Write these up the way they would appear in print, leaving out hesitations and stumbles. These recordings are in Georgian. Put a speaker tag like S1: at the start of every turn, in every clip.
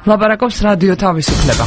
S1: ლაპარაკობს რადიო თავისუფლება.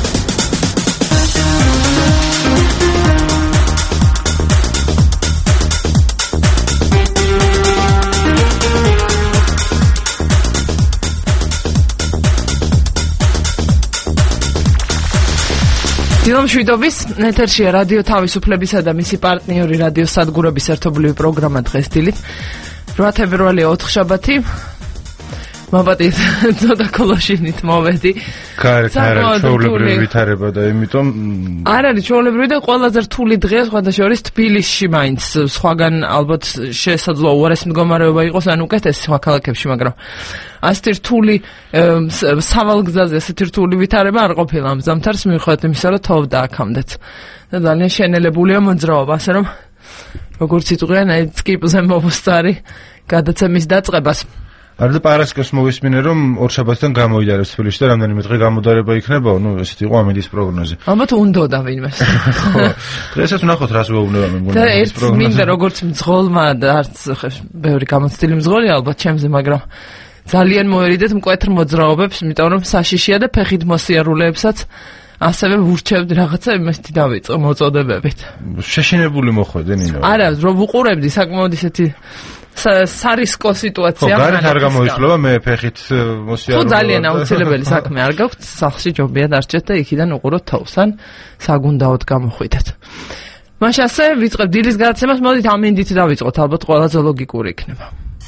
S1: დილო მშვიდობის, ეთერშია რადიო თავისუფლებისა და მისი პარტნიორი რადიო სადგურების ერთობლივი პროგრამა დღეს დილით 8 თებერვალი 4 შაბათი. მოვატით ცოტა კოლოშინით მოვედი.
S2: ჩაოლებრივი ვითარება და იმიტომ
S1: არ არის ჩაოლებრივი და ყველაზე რთული დღეა სხვადასხვა თბილისში მაინც სხვაგან ალბათ შესაძლოა უარესი მდგომარეობა იყოს ან უკეთესი სხვა ქალაქებში, მაგრამ ასეთი რთული სავალგზაზე ასეთი რთული ვითარება არ ყოფილა ამ ზამთარს მიუხედავად იმისა, რომ თოვდა აქამდეც. და ძალიან შენელებულია მოძრაობა, ასე რომ როგორც იტყვიან, სკიპზე მოვუსწარი გადაცემის დაწყებას.
S2: არდა პარასკევს მოვისმინე, რომ ორ შაბათიდან გამოიდარებს თბილისში და რამდენიმე დღე გამოდარება იქნებაო, ესეთი იყო ამინდის პროგნოზი.
S1: ალბათ უნდოდა ვინმეს.
S2: ხო, დღესაც ვნახოთ რას ვეუბნება მე მგონი
S1: ეს პროგნოზი. მინდა როგორც მძღოლმა და არც ბევრი გამოცდილი მძღოლი ალბათ ჩემზე, მაგრამ ძალიან მოერიდეთ მკვეთრ მოძრაობებს, იმიტომ რომ საშიშია და ფეხით მოსიარულეებსაც ასევე ვურჩევდი რაღაცა იმასთი დავიწყო მოწოდებებით.
S2: შეშინებული მოხვედე ნინო.
S1: არა, რომ ვუყურებდი საკმაოდ ისეთი სარისკო სიტუაცია.
S2: ხო, გარეთ არ გამოისვლება მე ფეხით მოსიარულე.
S1: ხო, ძალიან აუცილებელი საქმე არ გაქვთ, სახლში ჯობია დარჩეთ და იქიდან უყუროთ თავს ან საგუნდაოდ გამოხვიდეთ. მაშ ასე ვიწყებ დილის გადაცემას, მოდით ამინდით დავიწყოთ, ალბათ ყველაზე ლოგიკური იქნება.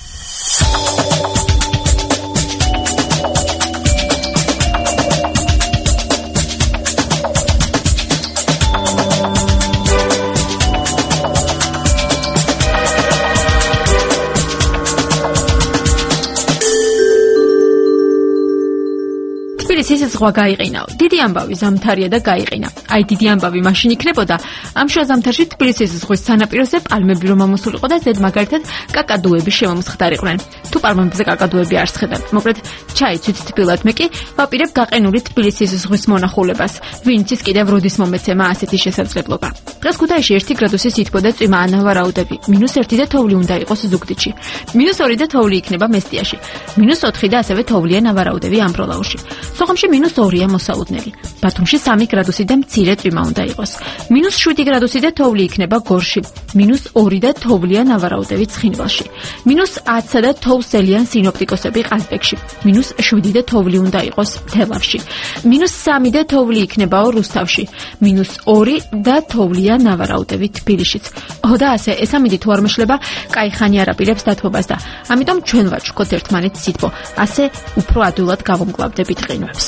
S3: ისე ზღვა გაიყინაო. დიდი ამბავი ზამთარია და გაიყინა. აი დიდი ამბავი მაშინ იქნებოდა, ამ შუა ზამთარში თბილისის ზღვის სანაპიროზე პალმები რომ ამოსულიყო და ზედ მაგალითად კაკადუები შემომსხდარიყვნენ. თუ პალმებზე კაკადუები არ სხედავთ, მოკლედ ჩაიცვით თბილად, მე კი ვაპირებ გაყინული თბილისის ზღვის მონახულებას. ვინც ის კიდევ როდის მომეცემა ასეთი შესაძლებლობა. დღეს ქუთაისში 1 გრადუსი სითბო და წვიმა ანავარაუდები. -1 და თოვლი უნდა იყოს ზუგდიდში. -2 და თოვლი იქნება მესტიაში. -4 და ასევე თოვლია ნავარაუდები ამბროლაუში. სოხუმში -2-ია მოსაუდნელი. ბათუმში 3 გრადუსი და მცირე წვიმა უნდა იყოს. -7 გრადუსი და თოვლი იქნება გორში. -2 და თოვლია ნავარაუდები ცხინვალში. -10 და თოვლსელიან სინოპტიკოსები ყაზბეგში. -7 და თოვლი უნდა იყოს თელავში. -3 და თოვლი იქნებაო რუსთავში. -2 და თოვლია ნავარაუდები თბილისშიც. და ასე ეს ამინდი თუ არ მეშლება, კაი ხანი არ აპირებს დათბობას და ამიტომ ჩვენ ვაჩქოთ ერთმანეთს სითბო. ასე უფრო ადვილად გავუმკლავდებით ყინვებს.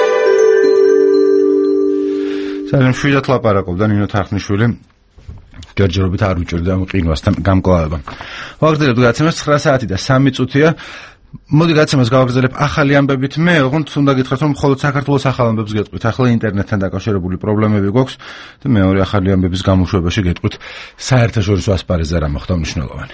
S2: ძალიან მშვიდად ლაპარაკობდა ნინო თარხნიშვილი. ჯერჯერობით არ ვიჭერდა ამ ყინვასთან გამკლავება. ვაგრძელებთ გადაცემას 9 საათი და 3 წუთია. მოდი გადაცემას გავაგრძელებ ახალი ამბებით. მე ოღონდ უნდა გითხრათ, რომ მხოლოდ საქართველოს ახალ ამბებს გეტყვით. ახლა ინტერნეტთან დაკავშირებული პრობლემები გვაქვს და მეორე ახალი ამბების გამოშვებაში გეტყვით საერთაშორისო ასპარეზზე რა მოხდა მნიშვნელოვანი.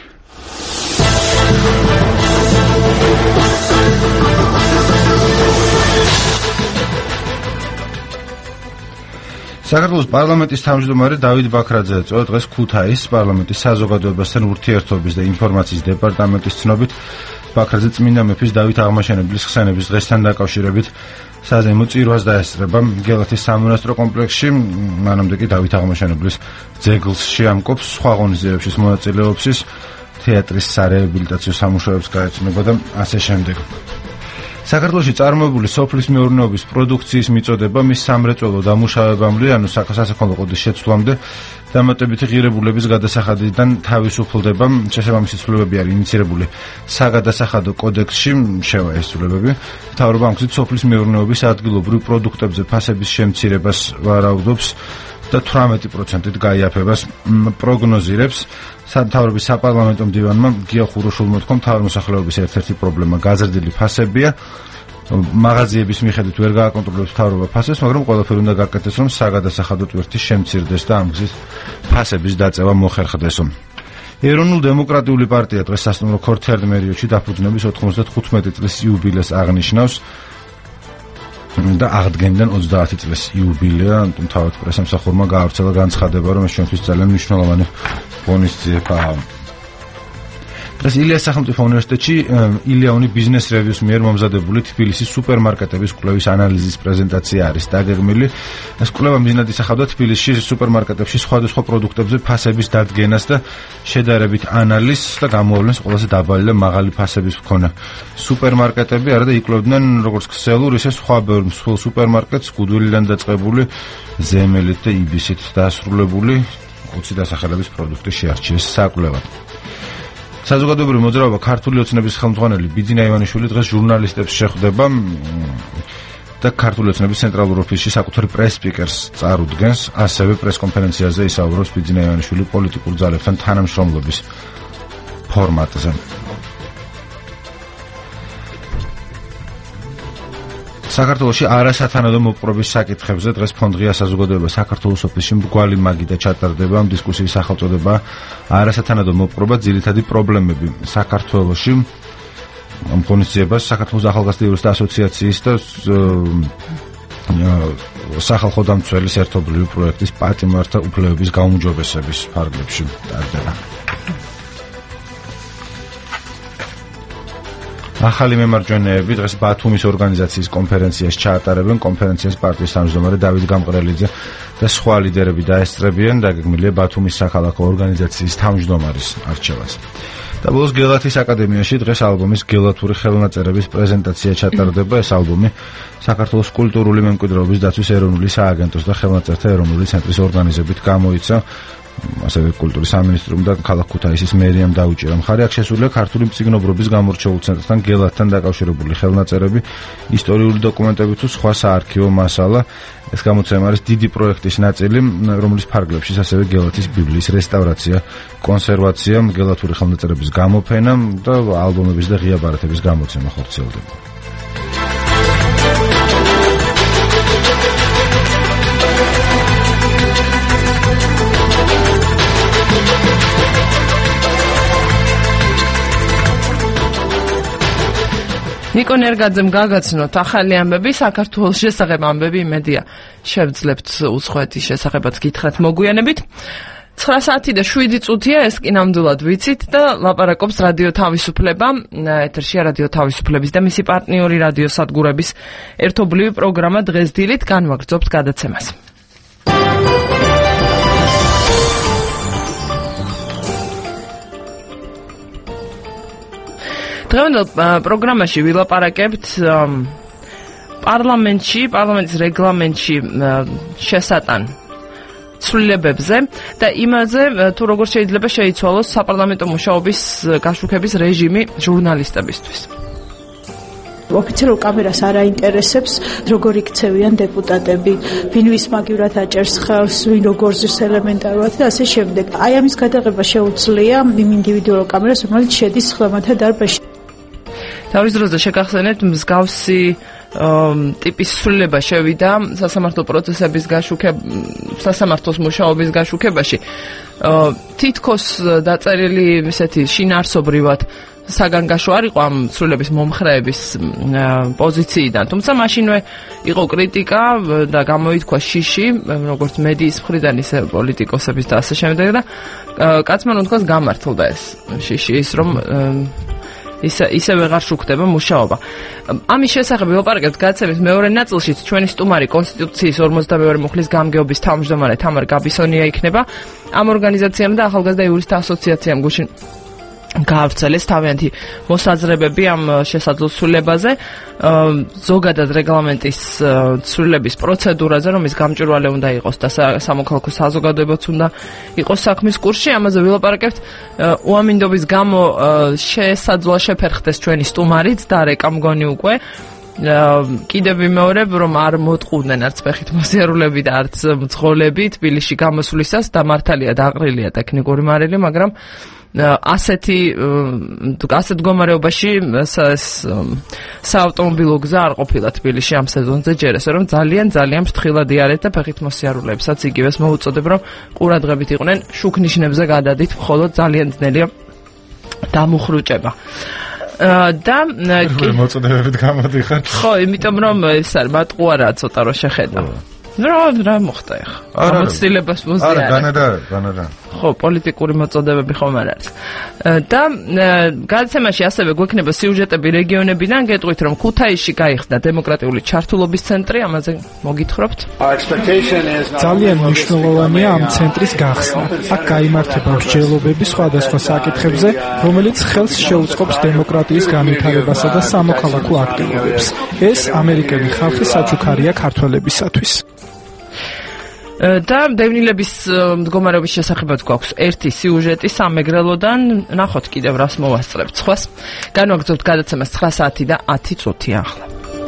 S2: საქართველოს პარლამენტის თავმჯდომარე დავით ბაქრაძე ეწოდა დღეს ქუთაისის პარლამენტის საზოგადოებასთან ურთიერთობის და ინფორმაციის დეპარტამენტის ცნობით ბაქრაძე წმინდა მეფის დავით აღმაშენებლის ხსენების დღესთან დაკავშირებით საზეიმო წირვას დაესწრება გელათის სამონასტრო კომპლექსში. მანამდე კი დავით აღმაშენებლის ძეგლს შეამკობს, სხვა ღონისძიებების მონაწილეობს, თეატრის სარეაბილიტაციო სამუშაოებს გაეცნობა და ასე შემდეგ. საქართველოში წარმოებული სოფლის მეურნეობის პროდუქციის მიწოდება მის სამრეწველო დამუშავებამდე, ანუ სასაქონლო კოდის შეცვლამდე დამატებითი ღირებულების გადასახადიდან თავისუფლდება. შესაბამისი ცვლილებები არის ინიცირებული საგადასახადო კოდექსში, შევა ეს ცვლილებები. მთავრობა ამ გზით სოფლის მეურნეობის ადგილობრივ პროდუქტებზე ფასების შემცირებას ვარაუდობს და 18%-ით გაიაფებას პროგნოზირებს. სამთავრობის საპარლამენტო მდივანმა გია ხუროშულმა თქვა, მთავრმოსახლეობის ერთ-ერთი პრობლემა გაზრდილი ფასებია. მაღაზიების მიხედვით ვერ გააკონტროლებს მთავრობა ფასებს, მაგრამ ყველაფერი უნდა გაკეთდეს, რომ საგადასახადო ტვირთი შემცირდეს და ამ გზით ფასების დაწევა მოხერხდეს. ეროვნულ-დემოკრატიული პარტია დღეს სასტუმრო ქორთიარდ მერიოში დაფუძნების 95 წლის იუბილეს აღნიშნავს. და აღდგენიდან 30 წლის იუბილეა, თავად პრესამსახურმა გაავრცელა განცხადება, რომ ეს ჩვენთვის ძალიან მნიშვნელოვანი ღონისძიებაა. დღეს ილიას სახელმწიფო უნივერსიტეტში ილია-უნი ბიზნეს რევიუს მიერ მომზადებული თბილისის სუპერმარკეტების კვლევის ანალიზის პრეზენტაცია არის დაგეგმილი. ეს კვლევა მიზნად ისახავდა თბილისში სუპერმარკეტებში სხვადასხვა პროდუქტებზე ფასების დადგენას და შედარებით ანალიზს და გამოავლენს ყველაზე დაბალი და მაღალი ფასების მქონე სუპერმარკეტები, არა და იკვლევდნენ როგორც ქსელურ, ისე სხვა ბევრ მსხვილ სუპერმარკეტს, გუდვილიდან დაწყებული, ზემელით და იბისით დასრულებული 20 დასახელების პროდუქტი შეარჩიეს საკვლევად. საზოგადოებრივი მოძრაობა ქართული ოცნების ხელმძღვანელი ბიძინა ივანიშვილი დღეს ჟურნალისტებს შეხვდება და ქართული ოცნების ცენტრალურ ოფისში საკუთარ პრეს-სპიკერს წარუდგენს, ასევე პრეს-კონფერენციაზე ისაუბრებს ბიძინა ივანიშვილი პოლიტიკურ ძალებთან თანამშრომლობის ფორმატზე. საქართველოში არასათანადო მოპყრობის საკითხებზე დღეს ფონდღია საზოგადოება საქართველოს ოფისში მრგვალი მაგიდა ჩატარდება. ამ დისკუსიის სახელწოდება არასათანადო მოპყრობა ძირითადი პრობლემები საქართველოში. ამ ღონისძიებას საქართველოს ახალგაზრდა იურისტთა ასოციაციის და სახალხო დამცველის ერთობლივი პროექტის პატიმართა უფლებების გაუმჯობესების ფარგლებში ტარდება. ახალი მემარჯვენეები დღეს ბათუმის ორგანიზაციის კონფერენციას ჩაატარებენ. კონფერენციას პარტიის თავმჯდომარე დავით გამყრელიძე და სხვა ლიდერები დაესწრებიან. დაგეგმილია ბათუმის საქალაქო ორგანიზაციის თავმჯდომარის არჩევაც. და ბოლოს გელათის აკადემიაში დღეს ალბომის გელათური ხელნაწერების პრეზენტაცია ჩატარდება. ეს ალბომი საქართველოს კულტურული მემკვიდრეობის დაცვის ეროვნული სააგენტოს და ხელნაწერთა ეროვნული ცენტრის ორგანიზებით გამოიცა. ასევე კულტურის სამინისტრომ და ქალაქ ქუთაისის მერიამ დაუჭირა მხარი. აქ შესულია ქართული მწიგნობრობის გამორჩეულ ცენტრთან გელათთან დაკავშირებული ხელნაწერები, ისტორიული დოკუმენტები თუ სხვა საარქივო მასალა. ეს გამოცემა არის დიდი პროექტის ნაწილი, რომლის ფარგლებშიც ასევე გელათის ბიბლიის რესტავრაცია, კონსერვაცია, გელათური ხელნაწერების გამოფენა და ალბომების და ღია ბარათების გამოცემა ხორციელდება.
S1: ნიკო ნერგაძემ გაგაცნოთ ახალი ამბები საქართველოს შესახებ. ამბები იმედია შევძლებთ უცხოეთის შესახებაც გითხრათ მოგვიანებით. 9 საათი და 7 წუთია, ეს კი ნამდვილად ვიცით და ლაპარაკობს რადიო თავისუფლება. ეთერშია რადიო თავისუფლების და მისი პარტნიორი რადიო სადგურების ერთობლივი პროგრამა დღეს დილით. განვაგრძობთ გადაცემას. დღევანდელ პროგრამაში ვილაპარაკებთ პარლამენტის რეგლამენტში შესატან ცვლილებებზე და იმაზე, თუ როგორ შეიძლება შეიცვალოს საპარლამენტო მუშაობის გაშუქების რეჟიმი ჟურნალისტებისთვის.
S4: ოფიციალურ კამერას არ აინტერესებს, როგორ იქცევიან დეპუტატები, ვინ ვის მაგივრად აჭერს ხელს, ვინ როგორ ზის ელემენტარულად და ასე შემდეგ. აი ამის გადაღება შეუძლია იმ ინდივიდუალურ კამერას, რომელიც შედის ხელმათა დარბაზში.
S1: თავის დროზე შეგახსენებთ, მსგავსი ტიპის ცვლილება შევიდა სასამართლოს მუშაობის გაშუქებაში. თითქოს დაწერილი ისეთი შინაარსობრივად საგანგაშო არ იყო ამ ცვლილების მომხრეების პოზიციიდან, თუმცა მაშინვე იყო კრიტიკა და გამოითქვა შიში, როგორც მედიის მხრიდან, ისე პოლიტიკოსების და ასე შემდეგ და კაცმა თქოს გამართლდა ეს შიში, ის რომ ისე ვეღარ შუქდება მუშაობა. ამის შესახებ ვილაპარაკებთ გადაცემის მეორე ნაწილშიც. ჩვენი სტუმარი კონსტიტუციის 52 მუხლის გამგეობის თავმჯდომარე თამარ გაბისონია იქნება. ამ ორგანიზაციამ და ახალგაზრდა იურისტთა ასოციაციამ გუშინ გაავრცელეს თავიანთი მოსაზრებები ამ შესაძლო ცვლილებაზე, ზოგადად რეგლამენტის ცვლილების პროცედურაზე, რომ ის გამჭვირვალე უნდა იყოს და სამოქალაქო საზოგადოებაც უნდა იყოს საქმის კურსში. ამაზე ვილაპარაკებთ. უამინდობის გამო შესაძლოა შეფერხდეს ჩვენი სტუმარიც და რეკა მგონი უკვე. კიდევ ვიმეორებ, რომ არ მოტყუდნენ არც ფეხით მოსიარულები და არც მძღოლები თბილისში გამოსვლისას და მართალია დაყრილია ტექნიკური მარილი, მაგრამ ასეთ მდგომარეობაში საავტომობილო გზა არ ყოფილა თბილისში ამ სეზონზე ჯერ, ესე რომ ძალიან ფრთხილად იარეთ და ფეხით მოსიარულეებსაც იგივეს მოუწოდებ, რომ ყურადღებით იყვნენ შუქნიშნებზე გადადით, მხოლოდ ძალიან ძნელია დამუხრუჭება. და
S2: მოწოდებებით გამოდიხარ.
S1: ხო, იმიტომ რომ ეს არ მატყუარაა ცოტა რომ შეხედა. რა მოხდა ახლა? ამოცილებას მოზე
S2: არა, განადა.
S1: ხო, პოლიტიკური მოწოდებები ხომ არ არის. და გადაცემაში ასევე გვექნება სიუჟეტები რეგიონებიდან, გეტყვით რომ ქუთაისში გაიხსნა დემოკრატიული ჩართულობის ცენტრი, ამაზე მოგითხრობთ.
S5: ძალიან მნიშვნელოვანია ამ ცენტრის გახსნა. აქ გაიმართება მსჯელობები სხვადასხვა საკითხებზე, რომელიც ხელს შეუწყობს დემოკრატიის განვითარებასა და სამოქალაქო აქტივობებს. ეს ამერიკელი ხალხის საჩუქარია ქართველებისათვის.
S1: და დევნილების მდგომარეობის შესახებაც გვაქვს ერთი სიუჟეტი სამეგრელოდან, ნახოთ კიდევ რას მოვასწრებთ სხვას. განვაგრძობთ გადაცემას 9 საათი და 10 წუთია ახლა.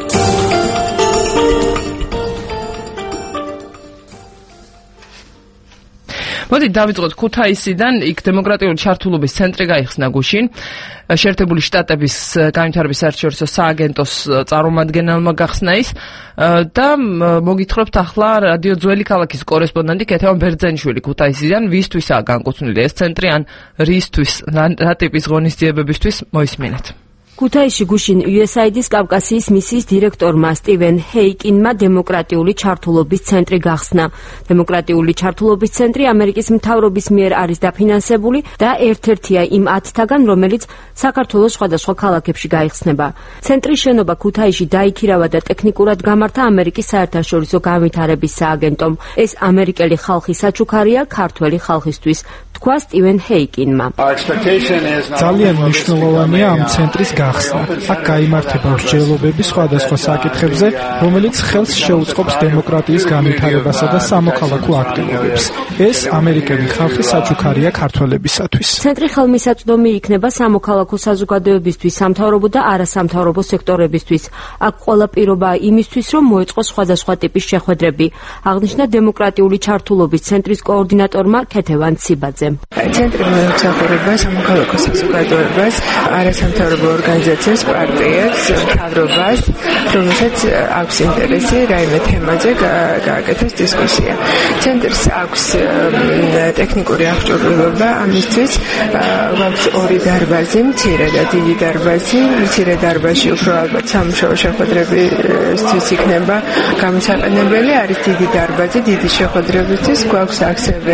S1: მოდით დავიწყოთ ქუთაისიდან, იქ დემოკრატიული ჩართულობის ცენტრი გაიხსნა გუშინ. შეერთებული შტატების განვითარების საერთაშორისო სააგენტოს წარმომადგენელმა გახსნა ის და მოგითხრობთ ახლა რადიო ძველი ქალაქის კორესპონდენტი ქეთევან ბერძენიშვილი ქუთაისიდან, ვისთვისაა განკუთვნილი ეს ცენტრი, ან რისთვის, რა ტიპის ღონისძიებებისთვის, მოისმინეთ.
S6: ქუთაისში გუშინ USAID-ის კავკასიის მისიის დირექტორმა სტივენ ჰეიკინმა დემოკრატიული ჩართულობის ცენტრი გახსნა. დემოკრატიული ჩართულობის ცენტრი ამერიკის მთავრობის მიერ არის დაფინანსებული და ერთ-ერთია იმ 10-თაგან, რომელიც საქართველოს სხვადასხვა ქალაქებში გაიხსნება. ცენტრის შენობა ქუთაისში დაიქირავა და ტექნიკურად გამართა ამერიკის საერთაშორისო განვითარების სააგენტომ. ეს ამერიკელი ხალხის საჩუქარია ქართველი ხალხისთვის, თქვა სტივენ ჰეიკინმა.
S5: ძალიან მნიშვნელოვანია ამ ცენტრის გახსნა. აქ გაიმართება მსჯელობები სხვადასხვა საკითხებზე, რომელიც ხელს შეუწყობს დემოკრატიის განვითარებასა და სამოქალაქო აქტივობებს. ეს ამერიკელი ხალხის საჩუქარია ქართველებისათვის.
S6: ცენტრი ხელმისაწვდომი იქნება სამოქალაქო საზოგადოებისთვის, სამთავრობო და არასამთავრობო სექტორებისთვის. აქ ყველა პირობაა იმისთვის, რომ მოეწყოს სხვადასხვა ტიპის შეხვედრები, აღნიშნა დემოკრატიული ჩართულობის ცენტრის კოორდინატორმა ქეთევან ციბაძემ.
S7: ცენტრი მოემსახურება სამოქალაქო საზოგადოებას, არასამთავრობო ორგანიზაციებს, პარტიებს, მთავრობას, რომელსაც აქვს ინტერესი რაიმე თემაზე გააკეთოს დისკუსია. ცენტრს აქვს ტექნიკური აღჭურვილობა, ამისთვის გვაქვს ორი დარბაზი, მცირე და დიდი დარბაზი. მცირე დარბაზში უფრო ალბათ სამუშაო შეხვედრებისთვის იქნება გამოსაყენებელი, არის დიდი დარბაზი, დიდი შეხვედრებისთვის გვაქვს ასევე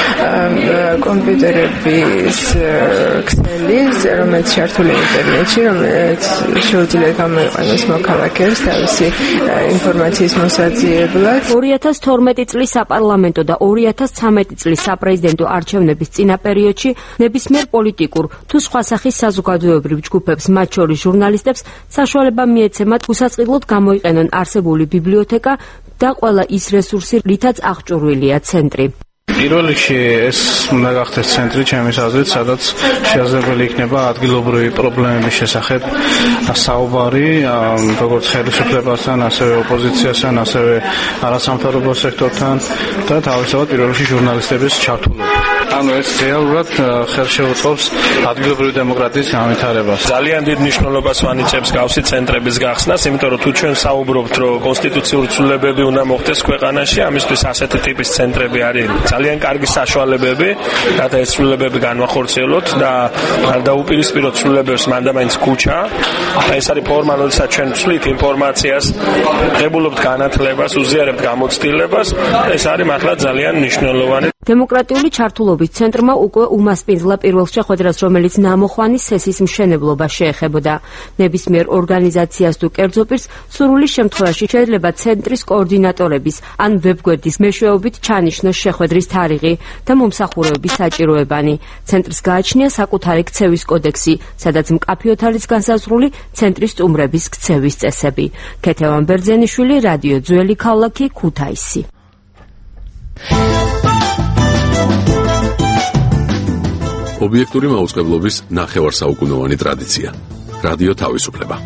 S7: კომპიუტერების ქსელი, რომელიც ჩართული ინტერნეტში, რომელიც შეუძლია გამოიყენოს მოქალაქეებს თავისი ინფორმაციის მოსაძიებლად.
S6: 2012 წლის საპარლამენტო და 2013 წლის საპრეზიდენტო არჩევნების წინა პერიოდში ნებისმიერ პოლიტიკურ თუ სხვა სახის საზოგადოებრივ ჯგუფებს, მათ შორის ჟურნალისტებს, საშუალება მიეცემათ უსაწყიდლოდ გამოიყენონ არსებული ბიბლიოთეკა და ყველა ის რესურსი, რითაც აღჭურვილია ცენტრი.
S8: პირველ რიგში ეს უნდა გახდეს ცენტრი, ჩემის აზრით, სადაც შესაძლებელი იქნება ადგილობრივი პრობლემების შესახებ საუბარი, როგორც ხელისუფლებასთან, ასევე ოპოზიციასთან, ასევე არასამთავრობო სექტორთან და თავისთავად პირველ რიგში ჟურნალისტების ჩართულობა. ანუ ეს რეალურად ხელშეუწყობს ადგილობრივი დემოკრატიის განვითარებას.
S9: ძალიან დიდ მნიშვნელობას ვანიჭებს გავსი ცენტრების გახსნას, იმიტომ რომ თუ ჩვენ საუბრობთ, რომ კონსტიტუციური ცვლილებები უნდა მოხდეს ქვეყანაში, ამისთვის ასეთი ტიპის ცენტრები არის ძალიან კარგი საშუალებები, რათა ეს ცვლილებები განვახორციელოთ და არ დაუპირისპიროთ ცვლილებებს მანდ-მაინც ქუჩა. ეს არის ფორმა, როდესაც ჩვენ ვცვლით ინფორმაციას, ღებულობთ განათლებას, უზიარებთ გამოცდილებას, ეს არის მართლა ძალიან მნიშვნელოვანი.
S6: დემოკრატიული ჩართულობის ცენტრმა უკვე უმასპინძლა პირველ შეხვედრას, რომელიც ნამოხვანის სესიის მშენებლობა შეეხებოდა. ნებისმიერ ორგანიზაციას თუ კერძო პირს სურვილის შემთხვევაში შეიძლება ცენტრის კოორდინატორების ან ვებგვერდის მეშვეობით ჩანიშნოს შეხვედრის თარიღი და მომსახურეობის საჭიროებანი. ცენტრს გააჩნია საკუთარი ქცევის კოდექსი, სადაც მკაფიოდ არის განსაზღვრული ცენტრის სტუმრების ქცევის წესები. ქეთევან ბერძენიშვილი, რადიო ძველი ქალაქი, ქუთაისი.
S10: ობიექტური მაუწყებლობის ნახევარსაუკუნოვანი ტრადიცია. რადიო თავისუფლება.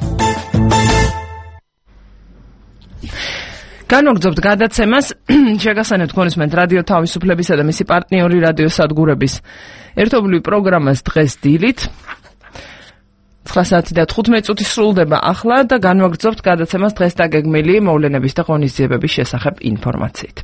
S1: განვაგრძობთ გადაცემას, შეგახსენებთ გონისმენთ რადიო თავისუფლებისა და მისი პარტნიორი რადიო სადგურების ერთობლივი პროგრამას დღეს დილით 9 საათი და 15 წუთი სრულდება ახლა და განვაგრძობთ გადაცემას დღეს დაგეგმილი მოვლენების და ღონისძიებების შესახებ ინფორმაციით.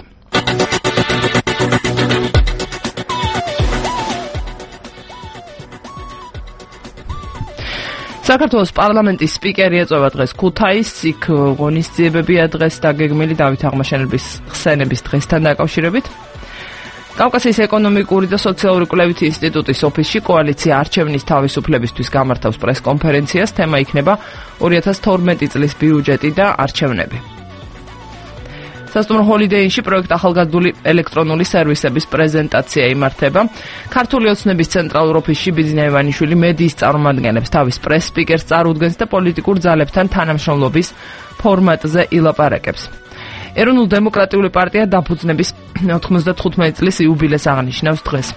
S1: საქართველოს პარლამენტის სპიკერი ეწევა დღეს ქუთაისს, იქ ღონისძიებებია დღეს დაგეგმილი დავით აღმაშენებლის ხსენების დღესთან დაკავშირებით. კავკასიის ეკონომიკური და სოციალური კვლევითი ინსტიტუტის ოფისში კოალიცია არჩევნის თავისუფლებისთვის გამართავს პრესკონფერენციას. თემა იქნება 2012 წლის ბიუჯეტი და არჩევნები. სასტუმრო ჰოლიდეინში პროექტ ახალგაზრდული ელექტრონული სერვისების პრეზენტაცია იმართება. ქართული ოცნების ცენტრალურ ოფისში ბიძინა ივანიშვილი მედიის წარმომადგენლებს თავის პრეს-სპიკერს წარუდგენს და პოლიტიკურ ძალებთან თანამშრომლობის ფორმატზე ილაპარაკებს. ეროვნულ-დემოკრატიული პარტია დაფუძნების 95 წლის იუბილეს აღნიშნავს დღეს.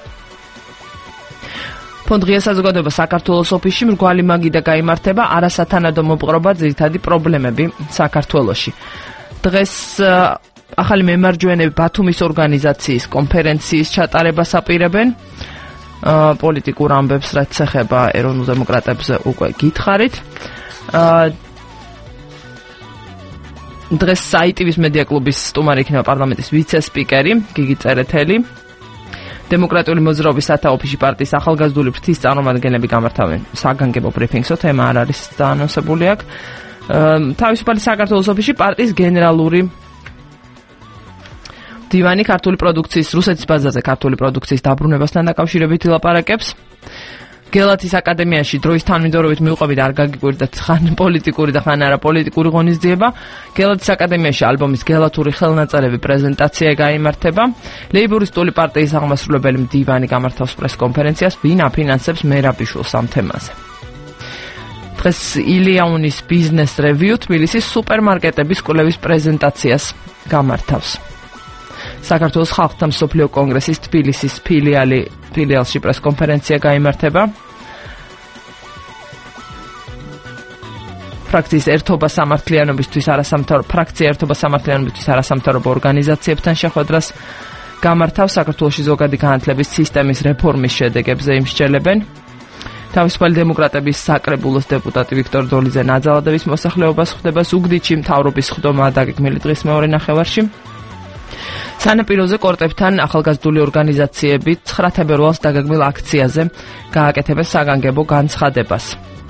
S1: ფონდღია საზოგადოება საქართველოს ოფისში მრგვალი მაგიდა გაიმართება არასათანადო მოპყრობა ძირითადი პრობლემები საქართველოში. დღეს ახალი მემარჯვენეები ბათუმის ორგანიზაციის კონფერენციის ჩატარებას აპირებენ. პოლიტიკურ ამბებს რაც ეხება ეროვნულ დემოკრატებზე უკვე გითხარით. დღეს საიტივის მედია კლუბის სტუმარი იქნება პარლამენტის ვიცე-სპიკერი გიგი წერეთელი. დემოკრატიული მოძრაობის სათაოფიში პარტიის ახალგაზრდული ფრთის წარმომადგენლები გამართავენ საგანგებო ბრიფინგსო, თემა არ არის დაანონსებული აქ. თავისუფალი საქართველოს ოფისში პარტიის გენერალური დივანი ქართული პროდუქციის რუსეთის ბაზაზე ქართული პროდუქციის დაბრუნებასთან დაკავშირებით ილაპარაკებს. გელათის აკადემიაში დროის თანმიმდევრობით მიუყვებით არ გაგიკვირდათ ხან პოლიტიკური და ხან არაპოლიტიკური ღონისძიება. გელათის აკადემიაში ალბომის გელათური ხელნაწერები პრეზენტაცია გაიმართება. ლეიბორისტული პარტიის აღმასრულებელი მდივანი გამართავს პრესკონფერენციას, ვინ აფინანსებს მერაბიშვილს ამ თემაზე. დღეს ილიაუნის ბიზნეს რევიუ თბილისის სუპერმარკეტების კვლევის პრეზენტაციას გამართავს. საქართველოს ხალხთა მსოფლიო კონგრესის თბილისის ფილიალში პრესკონფერენცია გაიმართება. ფრაქცია ერთობა სამართლიანობისთვის არასამთავრობო ორგანიზაციებთან შეხვედრას გამართავს. საქართველოში ზოგადი განათლების სისტემის რეფორმის შედეგებზე იმსჯელებენ. თავისუფალი დემოკრატების საკრებულოს დეპუტატი ვიქტორ დოლიძე ნაძალადების მოსახლეობას ხვდება ზუგდიდში მთავრობის ხდომა დაგეგმილი დღის მეორე ნახევარში. სანაპიროზე კორტებთან ახალგაზრდული ორგანიზაციები 9 თებერვალს დაგეგმილ აქციაზე გააკეთებენ საგანგებო განცხადებას.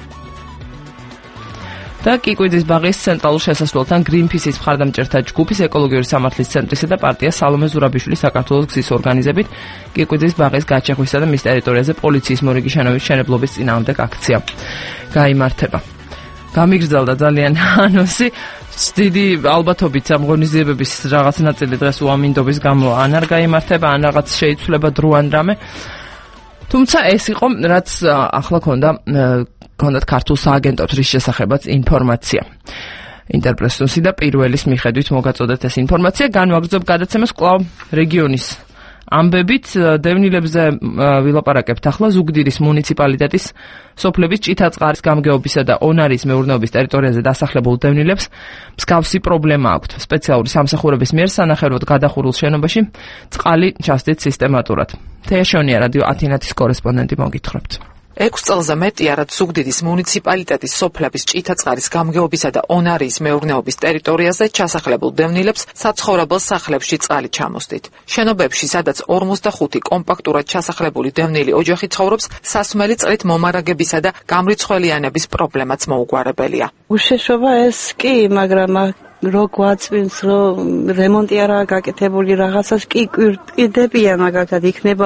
S1: და კიკვიძის ბაღის ცენტრალურ შესასვლელთან გრინპისის მხარდამჭერთა ჯგუფის ეკოლოგიური სამართლის ცენტრისა და პარტია სალომე ზურაბიშვილის საქართველოს გზის ორგანიზებით კიკვიძის ბაღის გაჩეხვისა და მის ტერიტორიაზე პოლიციის მორიგი შენობის მშენებლობის წინააღმდეგ აქცია გაიმართება. გამიგრძელდა ძალიან ანონსი. დიდი ალბათობით ამ ღონისძიებების რაღაც ნაწილი დღეს უამინდობის გამო ან არ გაიმართება, ან რაღაც შეიცვლება დრო ან რამე. თუმცა ეს იყო რაც ახლა ქონდათ ქართულ სააგენტოს რის შესახებაც ინფორმაცია. ინტერპრესოსი და პირველის მიხედვით მოგაწოდეთ ეს ინფორმაცია. განვაგრძობ გადაცემას კვლავ რეგიონის ამბებით. დევნილებზე ვილაპარაკებთ ახლა. ზუგდიდის მუნიციპალიტეტის სოფლების ჭითაწყარის გამგეობისა და ონარის მეურნეობის ტერიტორიაზე დასახლებულ დევნილებს მსგავსი პრობლემა აქვთ. სპეციალური სამსახურების მიერ სანახევროდ გადახურულ შენობაში წყალი ჩასდით სისტემატურად. თეაშონია რადიო ათინათის კორესპონდენტი მოგითხრობთ.
S11: 6 წელზე მეტია, რაც ზუგდიდის მუნიციპალიტეტის სოფლების ჭითაწყარის გამგეობისა და ონარიის მეურნეობის ტერიტორიაზე ჩასახლებულ დევნილებს საცხოვრებელ სახლებში წყალი ჩამოსდით. შენობებში, სადაც 45 კომპაქტურად ჩასახლებული დევნილი ოჯახი ცხოვრობს, სასმელი წყლით მომარაგებისა და გამრიცხველიანების პრობლემაც მოუგვარებელია.
S12: უშეშობა ეს კი, მაგრამ რო გვაწვინს, რომ რემონტი არაა გაკეთებული, რაღაცას კი კვირტიდებია, მაგალითად იქნება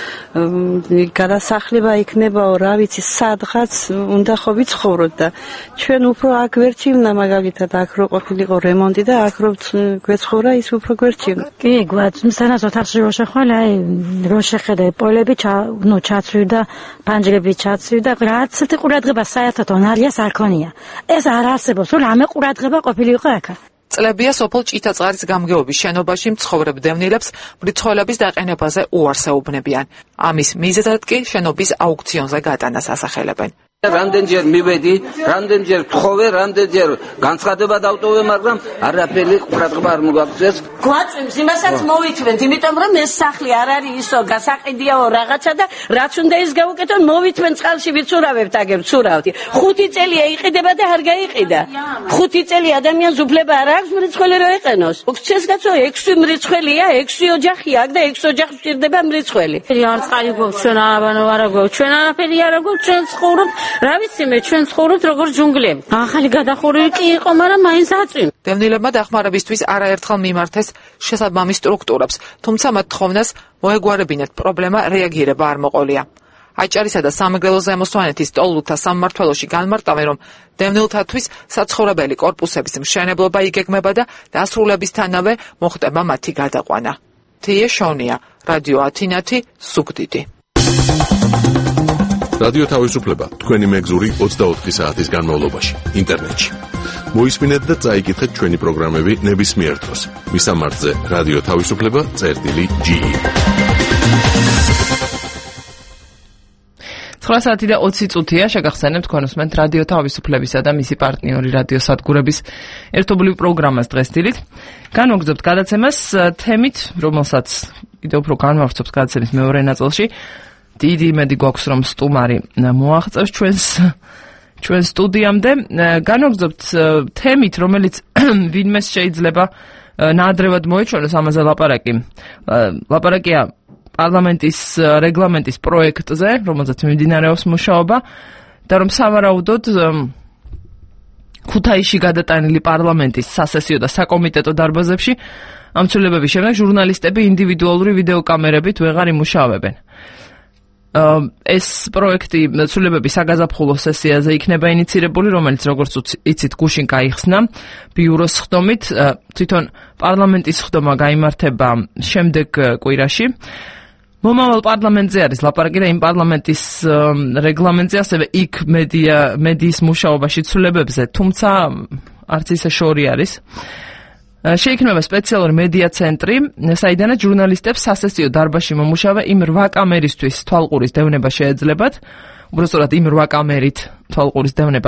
S12: გადასახლება, იქნება რა ვიცი, სადღაც უნდა ხო ვიცხოვროთ და ჩვენ უფრო აქ ვერჩივნა, მაგალითად აქ რო ყოფილიყო რემონტი და აქ რო გვეცხოვრა, ის უფრო გვერჩივნა.
S13: კი, გვაწვინს, სანას ოთახში რო შეხვალა, რო შეხედე პოლები, ჩაცვიდა, ფანჯრები ჩაცვიდა, რაც ყურადღება საერთოდ ონარიას არ ქონია. ეს არ არსებობს, რომ ამე ყურადღება ყოფილიყო აქ.
S11: წლებია სოფელ ჭითაწყარის გამგეობის შენობაში მცხოვრებ დევნილებს მრიცხველების დაყენებაზე უარს ეუბნებიან. ამის მიზეზად კი შენობის აუქციონზე გატანას ასახელებენ.
S14: რამდენჯერ მივედი, რამდენჯერ ვთხოვე, რამდენჯერ განცხადება დავტოვე, მაგრამ არაფერი ყურადღება არ მოგაქცევს.
S15: გვაწვიმს იმასაც მოვითვენთ, იმიტომ რომ ეს სახლი არ არის ისო გასაყიდიაო რაღაცა და რაც უნდა ის გავუკეთოთ, მოვითვენ წყალში ვიცურავებთ, აგერ ცურავთ. 5 წელია იყიდება და არ გაიყიდა. 5 წელი ადამიანს უფლება არ აქვს მრიცხველი რო ეყენოს. უქცეს კაცო 6 მრიცხველია, 6 ოჯახია აქ და 6 ოჯახს ჭირდება მრიცხველი.
S13: არ წყალი გვაქვს ჩვენ არა გვაქვს, ჩვენ არაფერი არა გვაქვს, ჩვენ ცხოვრობთ
S15: რა ვიცი მე ჩვენ ცხოვრობთ როგორც ჯუნგლები. ახალი გადახურვი კი იყო, მაგრამ მაინც აწვიმ.
S11: დევნილებმა დახმარებისთვის არაერთხელ მიმართეს შესაბამის სტრუქტურებს, თუმცა მათ თხოვნას მოეგუარებინათ პრობლემა რეაგირება არ მოყოლია. აჭარისა და სამეგრელო ზემოსვანეთის ტოლულთა სამმართველოში განმარტავენ, რომ დევნილთათვის საცხოვრებელი კორპუსების მშენებლობა იგეგმება და დასრულებისთანავე მოხდება მათი გადაყვანა. თია შონია, რადიო ათინათი, ზუგდიდი.
S10: რადიო თავისუფლება თქვენი მეგზური 24 საათის განმავლობაში ინტერნეტში. მოისმინეთ და წაიკითხეთ ჩვენი პროგრამები ნებისმიერ დროს. მისამართზე რადიო თავისუფლება.ge
S1: 9 საათი და 20 წუთია შეგახსენებთ თქვენ უსმენთ რადიო თავისუფლებისა და მისი პარტნიორი რადიო სადგურების ერთობლივ პროგრამას დღეს დილით. განვაგრძობთ გადაცემას თემით, რომელსაც კიდევ უფრო განვავრცობთ გადაცემის მეორე ნაწილში. დიდი იმედი გვაქვს, რომ სტუმარი მოაღწევს ჩვენ სტუდიამდე. განვაგრძობთ თემით, რომელიც ვინმეს შეიძლება ნაადრევად მოეჩვენოს, ამაზე ლაპარაკია პარლამენტის რეგლამენტის პროექტზე, რომელზეც მიმდინარეობს მუშაობა და რომ სავარაუდოდ ქუთაისში გადატანილი პარლამენტის სასესიო და საკომიტეტო დარბაზებში ამ ცვლილებების შემდეგ ჟურნალისტები ინდივიდუალური ვიდეოკამერებით ვეღარ იმუშავებენ. ეს პროექტი ცვლილებები საგაზაფხულო სესიაზე იქნება ინიცირებული, რომელიც როგორც იცით გუშინ გაიხსნა ბიუროს ხდომით. თვითონ პარლამენტის ხდომა გაიმართება შემდეგ კვირაში. მომავალ პარლამენტზე არის ლაპარაკი და იმ პარლამენტის რეგლამენტზე, ასევე იქ მედიის მუშაობაში ცვლილებებზე, თუმცა არც ისე შორი არის. შეიქმნება სპეციალური მედია ცენტრი, საიდანაც ჟურნალისტებს სასესიო დარბაზში მომუშავე იმ 8 კამერისთვის თვალყურის დევნება შეეძლებათ. უბრალოდ იმ 8 კამერით თვალყურის დევნება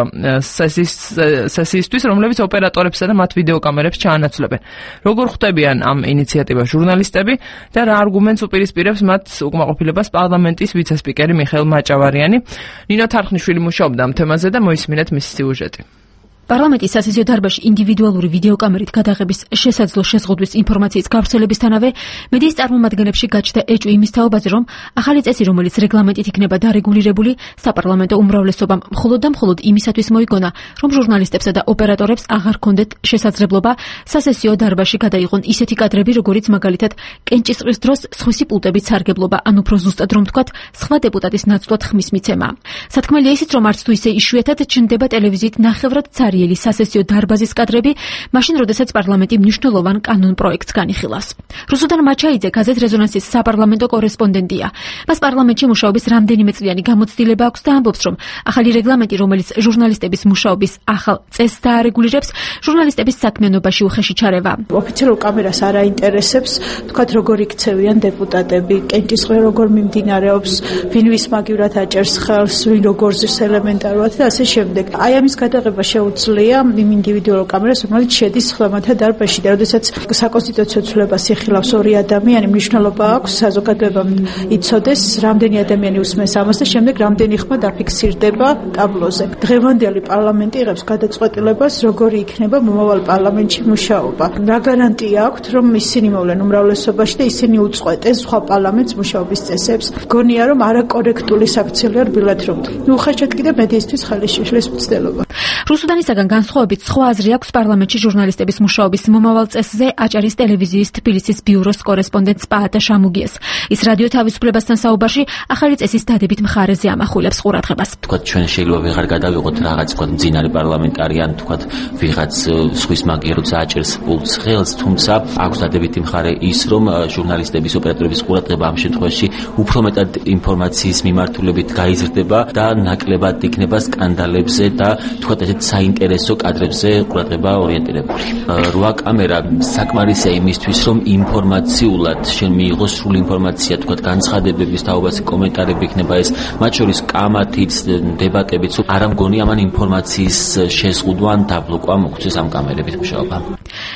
S1: სესიისთვის, რომლებიც ოპერატორებსა და მათ ვიდეოკამერებს ჩაანაცვლებენ. როგორ ხვდებიან ამ ინიციატივას ჟურნალისტები და რა არგუმენტს უპირისპირებს მათ უკმაყოფილებას პარლამენტის ვიცე-სპიკერი მიხეილ მაჭავარიანი. ნინო თარხნიშვილი მუშაობდა ამ თემაზე და მოისმინეთ მისი სიუჟეტი.
S3: პარლამენტის სასესიო დარბაზში ინდივიდუალური ვიდეოკამერით გადაღების შესაძლო შეზღუდვის ინფორმაციის გავრცელებისთანავე მედიის წარმომადგენლებში გაჩნდა ეჭვი იმის თაობაზე, რომ ახალი წესი, რომელიც რეგლამენტით იქნება დარეგულირებული, საპარლამენტო უმრავლესობამ მხოლოდ და მხოლოდ იმისათვის მოიგონა, რომ ჟურნალისტებსა და ოპერატორებს აღარ ჰქონდეთ შესაძლებლობა სასესიო დარბაზში გადაიღონ ისეთი კადრები, როგორიც მაგალითად კენჭისყრის დროს სხვისი პულტებით სარგებლობა, ან უფრო ზუსტად რომ ვთქვათ, სხვა დეპუტატის ნაცვლად ხმის მიცემა. სათქმელია ისიც, რომ არც თუ ისე იშვიათად ჩნდება ტელევიზიით ნახევრად სასესიო დარბაზის კადრები, მაშინ როდესაც პარლამენტი მნიშვნელოვან კანონ პროექტს განიხილავს. რუსუდან მაჩაიძე, გაზეთ რეზონანსის საპარლამენტო კორესპონდენტია. მას პარლამენტში მუშაობის რამდენიმე წლიანი გამოცდილება აქვს და ამბობს, რომ ახალი რეგლამენტი, რომელიც ჟურნალისტების მუშაობის ახალ წესს დაარეგულირებს, ჟურნალისტების საქმიანობაში უხეში ჩარევა.
S4: ოფიციალურ კამერას არ აინტერესებს, თქვათ როგორ იქცევიან დეპუტატები, კენჭისყრი როგორ მიმდინარეობს, ვინ ვის მაგივრად აჭერს ხელს, ვინ როგორ ზრს ელემენტარულად და ასე შემდეგ. აი ამის გადაღება შეუძლია იმ ინდივიდუალურ კამერას, რომელიც შედის ხლამათა დარბაზში და როდესაც საკონსტიტუციო ცვლილებას იხილავს ორი ადამიანი, მნიშვნელობა აქვს საზოგადოებამ იცოდეს, რამდენი ადამიანი უსმენს ამას და შემდეგ რამდენი ხმა დაფიქსირდება ტაბლოზე. დღევანდელი პარლამენტი იღებს გადაწყვეტილებას, როგორი იქნება მომავალ პარლამენტში მუშაობა. რა გარანტია აქვთ, რომ ისინი მოვლენ უმრავლესობაში და ისინი უწყვეტენ სხვა პარლამენტს მუშაობის წესებს? გონია, რომ არაკორექტული საქციელი არ ბილად რომ. უხეშად კიდე მედიისთვის ხელი შეშლის მცდელობა.
S3: რუსუდანისაგან განსხვავებით სხვა აზრი აქვს პარლამენტში ჟურნალისტების მუშაობის მომავალ წესზე აჭარის ტელევიზიის თბილისის ბიუროს კორესპონდენტ პაატა შამუგიეს. ის რადიო თავისუფლებასთან საუბარში ახალი წესის დადებით მხარეზე ამახვილებს ყურადღებას.
S16: თქვათ ჩვენ შეიძლება ვეღარ გადავიღოთ რაღაც თქვათ მძინარე პარლამენტარიან, თქვათ ვიღაც სხვის მაგივრად აჭერს პულტს ხელს, თუმცა აქვს დადებითი მხარე ის, რომ ჟურნალისტების ოპერატორების ყურადღება ამ შემთხვევაში უფრო მეტად ინფორმაციის მიმართულებით გაიზრდება და ნაკლებად იქნება სკანდალებზე და თქვათ ესეთ საინტერესო კადრებზე ყურადღება ორიენტირებული. 8 კამერა საკმარისია იმისთვის, რომ ინფორმაციულად შენ მიიღოს სრული ინფორმაცია, თქვათ განცხადებების თაობაზე კომენტარები იქნება ეს, მათ შორის კამათიც, დებატებიც, არ ამგონი ამან ინფორმაციის შეზღუდვა ან დაბლოკვა მოგვცეს ამ კამერებით მუშაობა.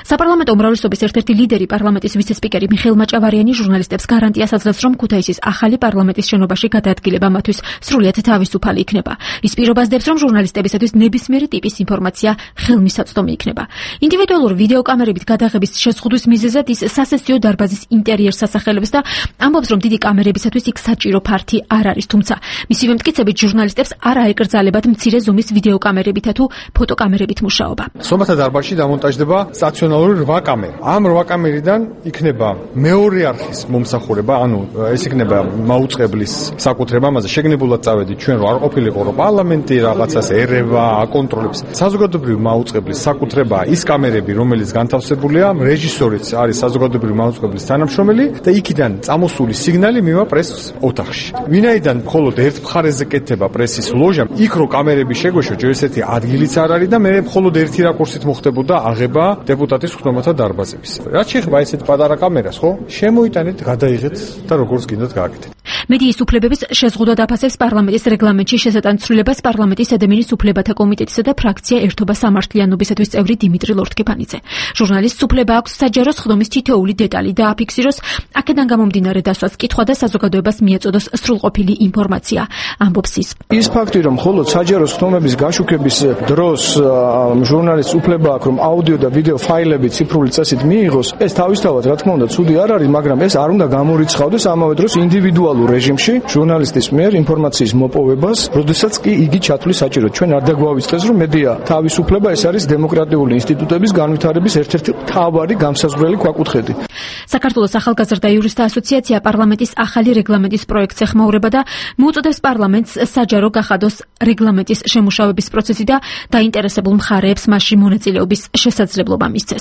S3: საპარლამენტო უმრავლესობის ერთ-ერთი ლიდერი პარლამენტის ვიცე-სპიკერი მიხეილ მაჭავარიანი ჟურნალისტებს გარანტიას აძლევს, რომ ქუთაისის ახალი პარლამენტის შენობაში გადაადგილება მათთვის სრულიად თავისუფალი იქნება. ის პირობას დებს, რომ ჟურნალისტებისათვის ნებისმიერი ტიპის ინფორმაცია ხელმისაწვდომი იქნება. ინდივიდუალური ვიდეოკამერებით გადაღების შეზღუდვის მიზეზად ის სასესიო დარბაზის ინტერიერს ასახელებს და ამბობს, რომ დიდი კამერებისათვის იქ საჭირო ფართი არ არის, თუმცა მისივე მტკიცებით ჟურნალისტებს არ აეკრძალებათ მცირე ზომის ვიდეოკამერებითა თუ ფოტოკამერებით მუშაობა.
S17: სომათა დარბაზში დამონტაჟდება სტაციონალური 8 კამერა. ამ 8 კამერიდან იქნება მეორე არხის მომსახურება, ანუ ეს იქნება მაუწყებლის საკუთრება, ამაზე შეგნებულად წავედით ჩვენ, რომ არ ყოფილიყო რომ პარლამენტი რაღაცას ერევა, აკონტროლებს. საზოგადოებრივი მაუწყებლის საკუთრება ის კამერები, რომელიც განთავსებულია, რეჟისორიც არის საზოგადოებრივი მაუწყებლის თანამშრომელი და იქიდან წამოსული სიგნალი მივა პრესს ოთახში. ვინაიდან მხოლოდ ერთ მხარეზე კეთდება პრესის ლოჟა, იქ რო კამერები შეგვეშო, ჯერ ესეთი ადგილიც არ არის და მე მხოლოდ ერთი რაკურსით მოხდებოდა აღება დეპუტატის ხდომათა დარბაზების. რაც შეეხება ესეთ პატარა კამერას, ხო? შემოიტანეთ, გადაიღეთ და როგორც გინდათ გააკეთეთ.
S3: მედიის უფლებების შეზღუდვა დაფასებს პარლამენტის რეგლამენტში შესატან ცვლილებას პარლამენტის ადამიანის უფლებათა კომიტეტისა და ფრაქცია ერთობა სამართლიანობისათვის წევრი დიმიტრი ლორთქეფანიძე. ჟურნალისტს უფლება აქვს საჯარო სხდომის თითოეული დეტალი და აფიქსიროს, აქედან გამომდინარე დასვას კითხვა და საზოგადოებას მიეწოდოს სრულყოფილი ინფორმაცია, ამბობს ის.
S18: ის ფაქტი, რომ მხოლოდ საჯარო სხდომების გაშუქების დროს ჟურნალისტს უფლება აქვს, რომ აუდიო და ვიდეო ფაილები ციფრული წესით მიიღოს, ეს თავისთავად რა თქმა უნდა ცუდი არ არის, მაგრამ ეს არ უნდა გამორიცხავდეს ამავე დროს ინდივიდუალურ რეჟიმში ჟურნალისტის მიერ ინფორმაციის მოპოვებას, როდესაც კი იგი ჩათვლის საჭიროდ. ჩვენ არ დაგვავიწყდეს, რომ მედია თავისუფლება ეს არის დემოკრატიული ინსტიტუტების განვითარების ერთ-ერთი მთავარი გამსაზღვრელი ქვაკუთხედი.
S3: საქართველოს ახალგაზრდა იურისტთა ასოციაცია პარლამენტის ახალი რეგლამენტის პროექტს ეხმაურება და მოუწოდებს პარლამენტს საჯარო გახადოს რეგლამენტის შემუშავების პროცესი და დაინტერესებულ მხარეებს მასში მონაწილეობის შესაძლებლობა მისცეს.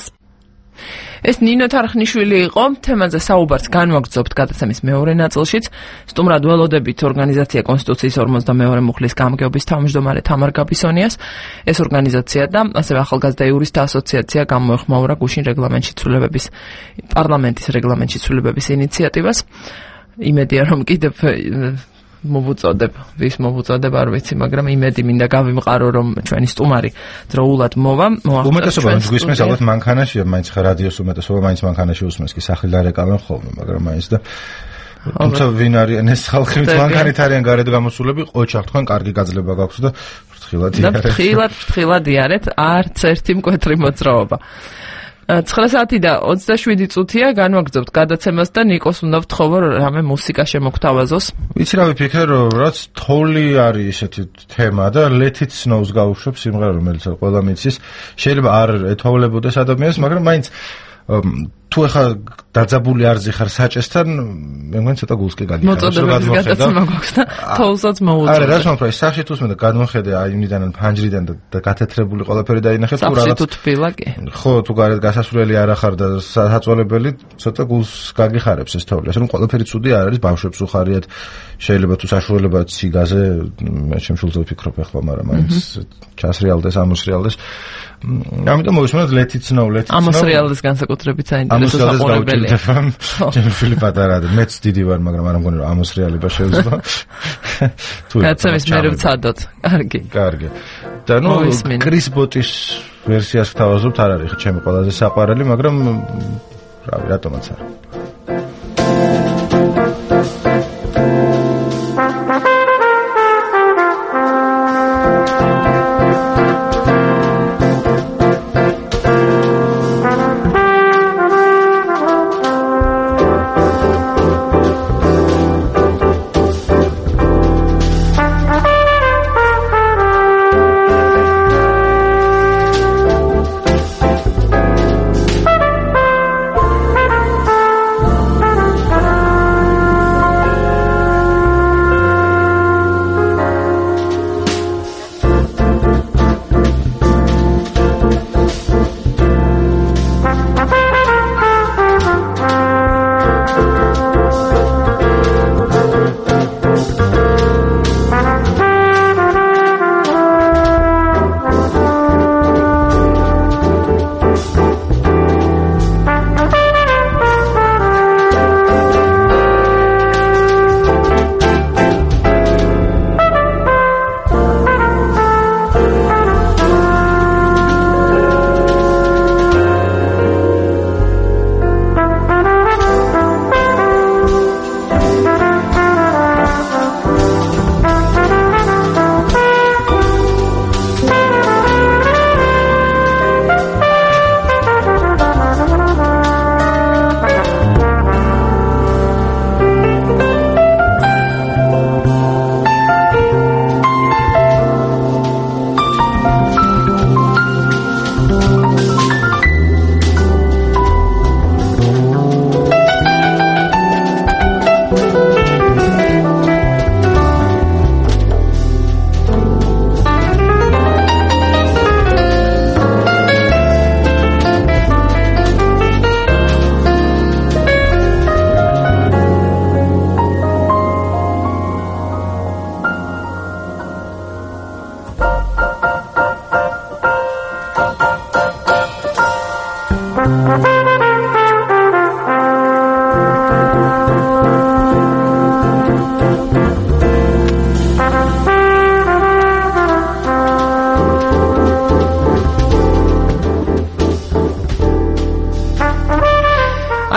S3: ეს ნინო თარხნიშვილი იყო, თემაზე საუბარს განვაგრძობთ გადაცემის მეორე ნაწილშიც. სტუმრად ველოდებით ორგანიზაცია კონსტიტუციის 42 მუხლის გამგეობის თავმჯდომარე თამარ გაბისონიას. ეს ორგანიზაცია და ასევე ახალგაზრდა იურისტთა ასოციაცია გამოეხმაურა გუშინ რეგლამენტში ცვლილებების პარლამენტის რეგლამენტში ცვლილებების ინიციატივას. იმედია რომ კიდევ მოვუწოდებ, ვის მოვუწოდებ არ ვიცი, მაგრამ იმედი მინდა გავიმყარო, რომ ჩვენი სტუმარი დროულად მოვა.
S2: უმეტესობა გვისმენს ალბათ მანქანაშია, მაინც ხა რადიოს უმეტესობა მაინც მანქანაში უსმენს, კი სახელი და რეკლამენ ხოლმე, მაგრამ მაინც და თუმცა ვინ არიან ეს ხალხი, მანქანით არიან გარეთ გამოსულები, ყოჩახ თქვენ კარგი გაძლება გაქვთ და ფრთხილად იარეთ. და
S1: ფრთხილად იარეთ, არც ერთი მკვეთრი მოძრაობა. 9 საათი და 27 წუთია განვაგრძობთ გადაცემას და ნიკოს უნდა ვთხოვო რამე მუსიკა შემოგთავაზოს.
S2: ვიცი რა ვიფიქრე, რომ რაც თოვლი არის ესეთი თემა და Let It Snow-ს გავუშვებ სიმღერა, რომელიც ყველა მიცის. შეიძლება არ ეთოვლებოდეს ადამიანს, მაგრამ მაინც თუ ეხა დაძაბული არზი ხარ საჭესთან, მე მგონი ცოტა გულს კი გადიხარ.
S1: მოწოდებების გადაცემა გვაქვს და თოვლსაც მოუწოდებ.
S2: არა, რა თქმა უნდა, სახში თუ usმენდა გადმოხედე აიმიდან ფანჯრიდან და გათეთრებული ყველაფერი დაინახე თუ
S1: რაღაც. სახში თუ თბილა კი.
S2: ხო, თუ გარეთ გასასვლელი არ ახარ და საწოლებელი, ცოტა გულს გაგიხარებს ეს თოვლი. ასე რომ ყველაფერი ცუდი არ არის, ბავშვებს უხარიათ. შეიძლება თუ საშუალება ციგაზე, მე შემშულზე ვფიქრობ ახლა, მაგრამ მაინც ჩასრიალდეს, ამოსრიალდეს. ამიტომ მოვისმენთ Let It Snow, Let It Snow.
S1: ამოსრიალდეს განსაკუთრებით საინტერესო საყურებელია.
S2: ჩემი φίλი პატარა და მეც დიდი ვარ, მაგრამ არ მგონი რომ ამოსრიალება შეუძლია.
S1: გადაცემის მერე ვცადოთ. კარგი.
S2: კარგი. და ნუ კრის ბოტის ვერსიას ვთავაზობთ, არ არის ჩემი ყველაზე საყვარელი, მაგრამ რავი, რატომაც არა.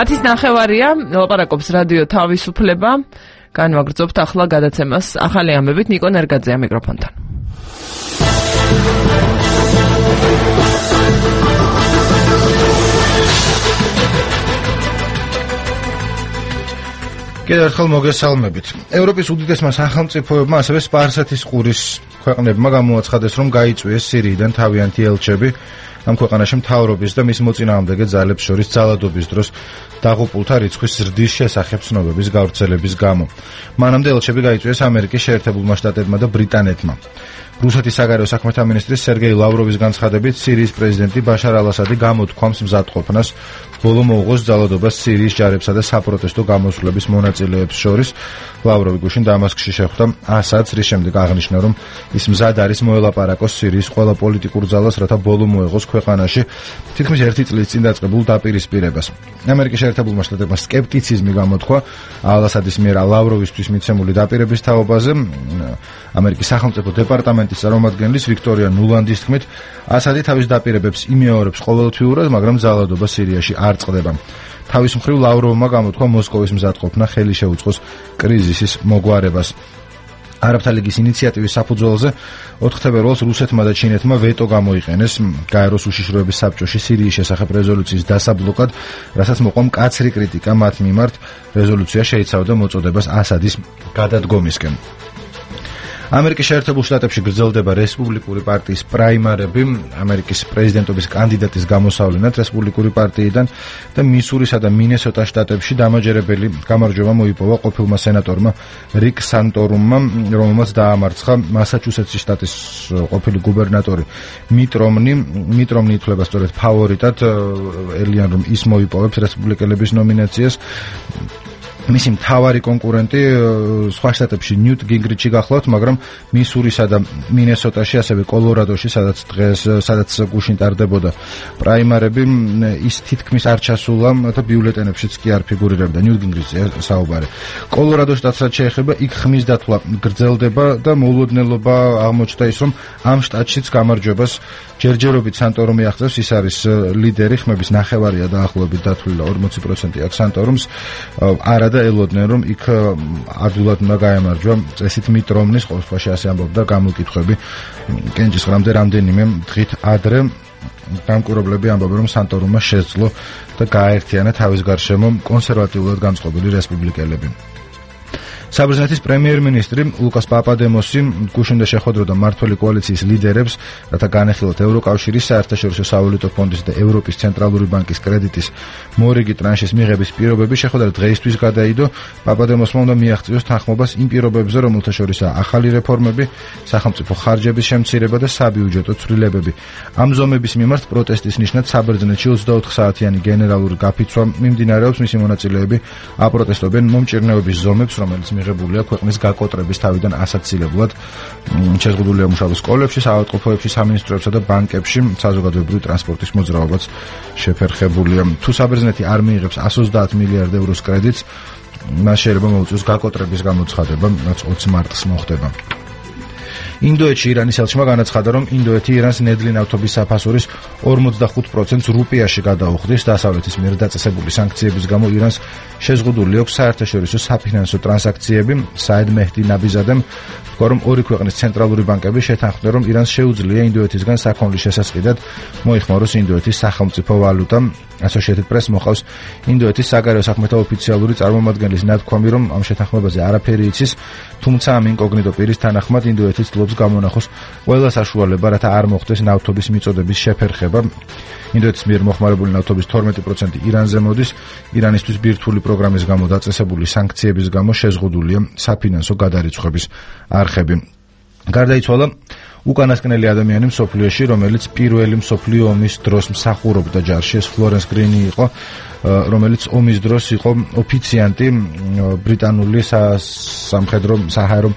S1: 10:09-ია, ლაპარაკობს რადიო თავისუფლება. განვაგრძობთ ახლა გადაცემას ახალი ამბებით ნიკო ნერგაძეა მიკროფონთან.
S2: კიდევ ერთხელ მოგესალმებით. ევროპის უდიდესმა სახელმწიფოებმა, ასევე სპარსეთის ყურის ქვეყნებმა გამოაცხადეს, რომ გაიწვიეს სირიიდან თავიანთი ელჩები ამ ქვეყანაში მთავრობის და მის მოწინააღმდეგე ძალებს შორის ძალადობის დროს დაღუპულთა რიცხვის ზრდის შესახებ ცნობების გავრცელების გამო. მანამდე ელჩები გაიწვიეს ამერიკის შეერთებულმა შტატებმა და ბრიტანეთმა. რუსეთის საგარეო საქმეთა მინისტრის სერგეი ლავროვის განცხადებით, სირიის პრეზიდენტი ბაშარ ალ-ასადი გამოთქვამს მზადყოფნას ბოლო მოუღოს ძალადობას სირიის ჯარებსა და საპროტესტო გამოსვლების მონაწილეებს შორის. ლავროვი გუშინ დამასკში შეხვდა ასადს, რის შემდეგ აღნიშნა, რომ ის მზად არის მოელაპარაკოს სირიის ყველა პოლიტიკურ ძალას, რათა ბოლო მოეღოს ქვეყანაში თითქმის 1 წლის წინ დაწყებულ დაპირისპირებას. ამერიკის შეერთებულმა შტატებმა სკეპტიციზმი გამოთქვა ალ-ასადის მიერ ლავროვისთვის მიცემული დაპირების თაობაზე. ამერიკის სახელმწიფო დეპარტამენტის წარმომადგენლის ვიქტორია ნულანდის თქმით, ასადი თავის დაპირებებს იმეორებს ყოველთვიურად, მაგრამ ძალადობა სირიაში არ წყდება. თავის მხრივ ლავროვმა გამოთქვა მოსკოვის მზადყოფნა ხელი შეუწყოს კრიზისის მოგვარებას. არაბთა ლიგის ინიციატივის საფუძველზე 4 თებერვალს რუსეთმა და ჩინეთმა ვეტო გამოიყენეს გაეროს უშიშროების საბჭოში სირიის შესახებ რეზოლუციის დასაბლოკად, რასაც მოყვა მკაცრი კრიტიკა მათ მიმართ. რეზოლუცია შეიცავდა მოწოდებას ასადის გადადგომისკენ. ამერიკის შეერთებულ შტატებში გრძელდება რესპუბლიკური პარტიის პრაიმარები ამერიკის პრეზიდენტობის კანდიდატის გამოსავლენად რესპუბლიკური პარტიიდან და მისურისა და მინესოტას შტატებში დამაჯერებელი გამარჯვება მოიპოვა ყოფილმა სენატორმა რიკ სანტორუმმა, რომელმაც დაამარცხა მასაჩუსეტსის შტატის ყოფილი გუბერნატორი მიტ რომნი. მიტ რომნი ითვლება სწორედ ფავორიტად, ელიან რომ ის მოიპოვებს რესპუბლიკელების ნომინაციას. მისი მთავარი კონკურენტი სხვა შტატებში ნიუტ გინგრიჩი გახლავთ, მაგრამ მისურისა და მინესოტაში, ასევე კოლორადოში, სადაც გუშინ ტარდებოდა პრაიმარები, ის თითქმის არ ჩასულა და ბიულეტენებშიც კი არ ფიგურირებდა. ნიუტ გინგრიჩია საუბარი. კოლორადო შტატს რაც შეეხება, იქ ხმის დათვლა გრძელდება და მოულოდნელობა აღმოჩნდა ის, რომ ამ შტატშიც გამარჯვებას ჯერჯერობით სანტორუმი აღწევს. ის არის ლიდერი, ხმების ნახევარია დაახლოებით დათვლილი, 40% აქვს სანტორუმს. არა და ელოდნენ, რომ იქ ადვილად უნდა გაემარჯვა წესით მიტ რომნის, ყოველ შემთხვევაში ასე ამბობდა გამოკითხვები კენჭისყრამდე რამდენიმე დღით ადრე. დამკვირვებლები ამბობენ, რომ სანტორუმმა შეძლო და გააერთიანა თავის გარშემო კონსერვატიულად განწყობილი რესპუბლიკელები. საბერძნეთის პრემიერ-მინისტრი ლუკას პაპადემოსი გუშინდა შეხვედროდა მმართველი კოალიციის ლიდერებს, რათა განეხილოთ ევროკავშირის საერთაშორისო სავალუტო ფონდის და ევროპის ცენტრალური ბანკის კრედიტის მორიგი ტრანშის მიღების პირობები. შეხვედრა დღეისთვის გადაიდო. პაპადემოსმა უნდა მიაღწიოს თანხმობას იმ პირობებზე, რომელთა შორისაა ახალი რეფორმები, სახელმწიფო ხარჯების შემცირება და საბიუჯეტო ცვლილებები. ამ ზომების მიმართ პროტესტის ნიშნად საბერძნეთში 24 საათიანი გენერალური გაფიცვა მიმდინარეობს. მისი მონაწილეები აპროტესტობენ მომჭირნეობის ზომებს, რომელიც მიღებულია ქვეყნის გაკოტრების თავიდან ასაცილებლად. შეზღუდულია მუშაობა სკოლებში, საავადმყოფოებში, სამინისტროებსა და ბანკებში, საზოგადოებრივი ტრანსპორტის მოძრაობაც შეფერხებულია. თუ საბერძნეთი არ მიიღებს 130 მილიარდ ევროს კრედიტს, მას შეიძლება მოუწიოს გაკოტრების გამოცხადება, რაც 20 მარტს მოხდება. ინდოეთში ირანის ელჩმა განაცხადა, რომ ინდოეთი ირანს ნედლი ნავთობის საფასურის 45% რუპიაში გადაუხდის. დასავლეთის მიერ დაწესებული სანქციების გამო ირანს შეზღუდული აქვს საერთაშორისო საფინანსო ტრანზაქციები. საედ მეჰდი ნაბიზადემ თქვა, რომ ორი ქვეყნის ცენტრალური ბანკები შეთანხმდნენ, რომ ირანს შეუძლია ინდოეთისგან საქონლის შესასყიდად მოიხმაროს ინდოეთის სახელმწიფო ვალუტა. Associated Press მოყავს ინდოეთის საგარეო საქმეთა ოფიციალური წარმომადგენლის ნათქვამი, რომ ამ შეთანხმებაზე არაფერი იცის, თუმცა ამ ინკოგნიტო პირის თანახმად ინდოეთი ცდილობს გამონახოს ყველა საშუალება, რათა არ მოხდეს ნავთობის მიწოდების შეფერხება. ინდოეთის მიერ მოხმარებული ნავთობის 12% ირანზე მოდის. ირანისთვის ბირთვული პროგრამის გამო დაწესებული სანქციების გამო შეზღუდულია საფინანსო გადარიცხვების არხები. გარდაიცვალა უკანასკნელი ადამიანი მსოფლიოში, რომელიც პირველი მსოფლიო ომის დროს მსახურობდა ჯარში. ეს ფლორენს გრინი იყო, რომელიც ომის დროს იყო ოფიციანტი ბრიტანული სამხედრო საჰაერო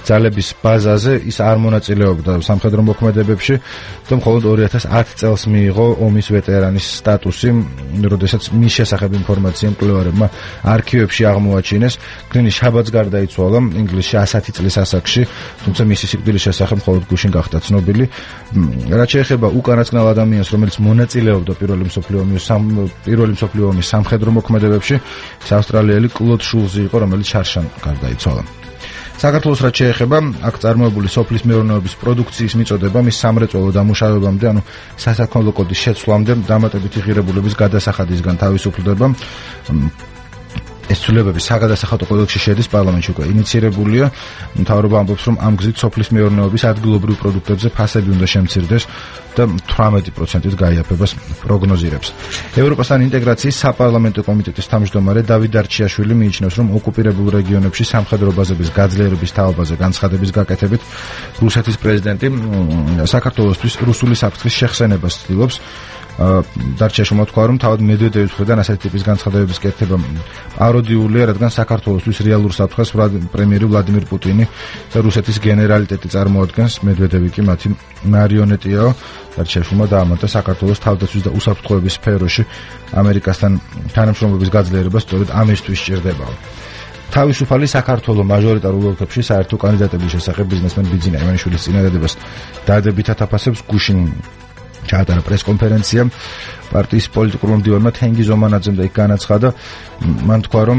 S2: ძალების ბაზაზე ის არ მონაწილეობდა სამხედრო მოქმედებებში და მხოლოდ 2010 წელს მიიღო ომის ვეტერანის სტატუსი, როდესაც მის შესახებ ინფორმაცია მკვლევარებმა არქივებში აღმოაჩინეს. გრინის შაბათს გარდაიცვალა ინგლისში 110 წლის ასაკში, თუმცა მისი სიკვდილის შესახებ მხოლოდ გუშინ გახდა ცნობილი. რაც შეეხება უკანასკნელ ადამიანს, რომელიც მონაწილეობდა პირველი მსოფლიო ომის სამხედრო მოქმედებებში, ის ავსტრალიელი კლოდ შულზი იყო, რომელიც შარშან გარდაიცვალა. საქართველოს რაც შეეხება აქ წარმოებული სოფლის მეურნეობის პროდუქციის მიწოდება მის სამრეწველო დამუშავებამდე, ანუ სასაქონლო კოდის შეცვლამდე დამატებითი ღირებულების გადასახადისგან თავისუფლდება. ეს ცვლილებები საგადასახადო კოდექსში შედის, პარლამენტში უკვე ინიცირებულია. მთავრობა ამბობს, რომ ამ გზით სოფლის მეურნეობის ადგილობრივ პროდუქტებზე ფასები უნდა შემცირდეს და 18%-ით გაიაფებას პროგნოზირებს. ევროპასთან ინტეგრაციის საპარლამენტო კომიტეტის თავმჯდომარე დავით არჩიაშვილი მიიჩნევს, რომ ოკუპირებულ რეგიონებში სამხედრო ბაზების გაძლიერების თაობაზე განცხადების გაკეთებით რუსეთის პრეზიდენტი საქართველოსთვის რუსული საფრთხის შეხსენებას ცდილობს. დარჩეშმა თქვა, რომ თავად მედვედევის მხრიდან ასეთი ტიპის განცხადებების კეთება პაროდიულია, რადგან საქართველოსთვის რეალურ საფრთხეს პრემიერი ვლადიმირ პუტინი და რუსეთის გენერალიტეტი წარმოადგენს, მედვედევი კი მათი მარიონეტიაო. დარჩეშმა დაამატა საქართველოს თავდაცვის და უსაფრთხოების სფეროში ამერიკასთან თანამშრომლობის გაძლიერება სწორედ ამისთვის სჭირდებაო. თავისუფალი საქართველოს მაჟორიტარულ ოლქებში საერთო კანდიდატების შესახებ ბიზნესმენ ბიძინა ივანიშვილის წინადადებას დადებითად აფასებს გუშინ ჩაატარა პრესკონფერენცია. პარტიის პოლიტიკურ მომდივარმა თენგიზ ომანაძემ და იქ განაცხადა, მან თქვა, რომ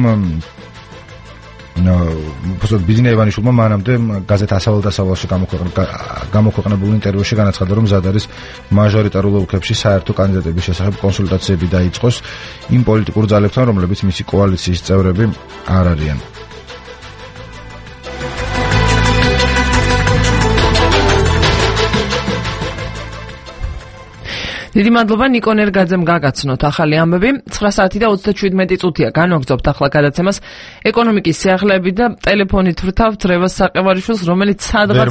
S2: ბიძინა ივანიშვილმა მანამდე გაზეთ ასავალ-დასავალში გამოქვეყნებულ ინტერვიუში განაცხადა, რომ მზად არის მაჟორიტარულ ოლქებში საერთო კანდიდატების შესახებ კონსულტაციები დაიწყოს იმ პოლიტიკურ ძალებთან, რომლებიც მისი კოალიციის წევრები არ არიან.
S1: დიდი მადლობა ნიკო ნერგაძემ გაგაცნოთ ახალი ამბები. 9 საათი და 37 წუთია განვაგრძობთ ახლა გადაცემას ეკონომიკის სიახლეები და ტელეფონით ვრთავთ რევას საყევარიშვილს, რომელიც სადღაც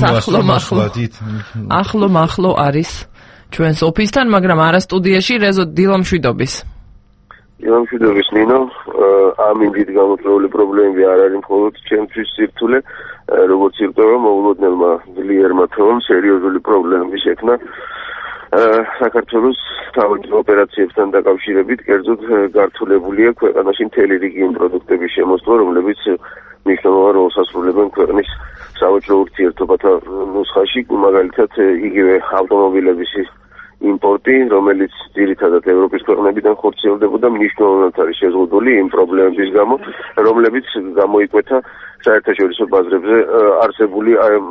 S1: ახლო არის ჩვენს ოფისთან, მაგრამ არა სტუდიაში. რეზო დილამშვიდობის.
S19: დილამშვიდობის ნინო, ამ იმით გამოწვეული პრობლემები არ არის მხოლოდ ჩემთვის სირთულე, როგორც ირკვევა მოულოდნელმა ძლიერმა თემამ სერიოზული პრობლემები შექმნა საქართველოს თავდაცვის ოპერაციებთან დაკავშირებით, კერძოდ გართულებულია ქვეყანაში მთელი რიგი იმ პროდუქტების შემოსვლა, რომლებიც მნიშვნელოვან როლს ასრულებენ ქვეყნის სავაჭრო ურთიერთობათა ნუსხაში, მაგალითად იგივე ავტომობილების იმპორტი, რომელიც ძირითადად ევროპის ქვეყნებიდან ხორციელდებოდა, მნიშვნელოვნად არის შეზღუდული იმ პრობლემების გამო, რომლებიც გამოიკვეთა საერთაშორისო ბაზრებზე არსებული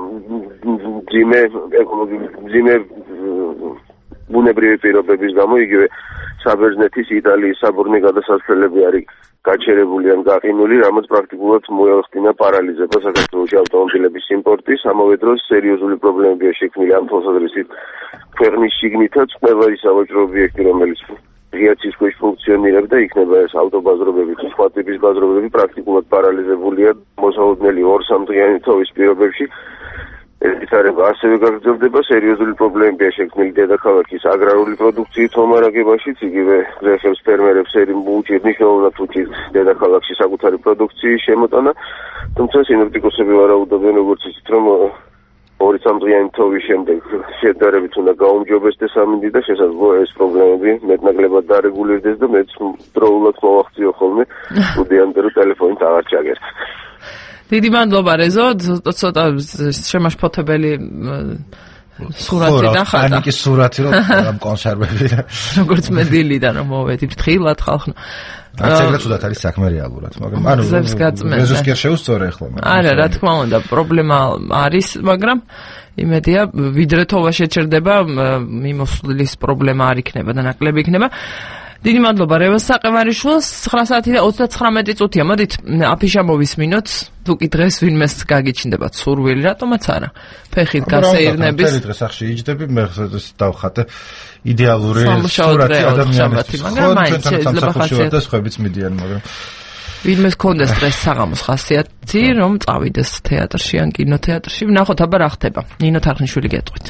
S19: მძიმე ბუნებრივი პირობების გამო, იგივე საბერძნეთის, იტალიის საბორნე გადასასვლელები არის გაჩერებული ან გაყინული, რამაც პრაქტიკულად მოეხდინა პარალიზება საქართველოში ავტომობილების იმპორტის. ამავე დროს სერიოზული პრობლემებია შექმნილი ამ თვალსაზრისით ქვეყნის შიგნითაც ყველა ის სავაჭრო ობიექტი, რომელიც ღიაცის ქვეშ ფუნქციონირებდა, იქნება ეს ავტობაზრობები თუ სხვა ტიპის ბაზრობები, პრაქტიკულად პარალიზებულია მოსაოდნელი 2-3 დღიანი თოვის პირობებში. ვითარება ასევე გაგრძელდება, სერიოზული პრობლემებია შექმნილი დედაქალაქის აგრარული პროდუქციის მომარაგებაშიც, იგივე გლეხებს ფერმერებს მნიშვნელოვნად უჭირთ დედაქალაქში საკუთარი პროდუქციის შემოტანა, თუმცა სინოპტიკოსები ვარაუდობენ, როგორც იცით, რომ 2-3 დღიანი თოვის შემდეგ შედარებით უნდა გაუმჯობესდეს ამინდი და შესაძლოა ეს პრობლემები მეტნაკლებად დარეგულირდეს და მეც დროულად მოვახციო ხოლმე უდიანტე რომ ტელეფონით აღარ ჩაგერთ.
S1: დიდი მადლობა რეზო, ცოტა შემაშფოთებელი სურათი ნახატა.
S2: ანიკის სურათი რომ ამ კონსერვები
S1: როგორც მე დილიდან რომ მოვედი ფრთხილად ხალხო.
S2: აქაც უცბად არის საქმე რეალურად, მაგრამ ანუ რეზოს კი შეუსწორე ახლა.
S1: არა, რა თქმა უნდა, პრობლემა არის, მაგრამ იმედია ვიდრე თოვა შეჩერდება, მიმოსვლის პრობლემა არ იქნება და ნაკლები იქნება. დიდი მადლობა რევას საყევარიშვილს. 9 საათი და 39 წუთია. მოდით აფიშა მოვისმინოთ. თუ კი დღეს ვინმეს გაგიჩნდებათ სურვილი, რატომაც არა. ფეხით გასეირნების.
S2: მთელი დღე სახში იჯდები, მე დავხატე იდეალური სურათი ადამიანის.
S1: მაგრამ მაინც შეიძლება
S2: ხასიათი და სხვაებიც მიდიან, მაგრამ
S1: ვინმეს კონდეს დღეს საღამოს ხასიათი, რომ წავიდეს თეატრში ან კინოთეატრში. ვნახოთ აბა რა ხდება. ნინო თარხნიშვილი გეტყვით.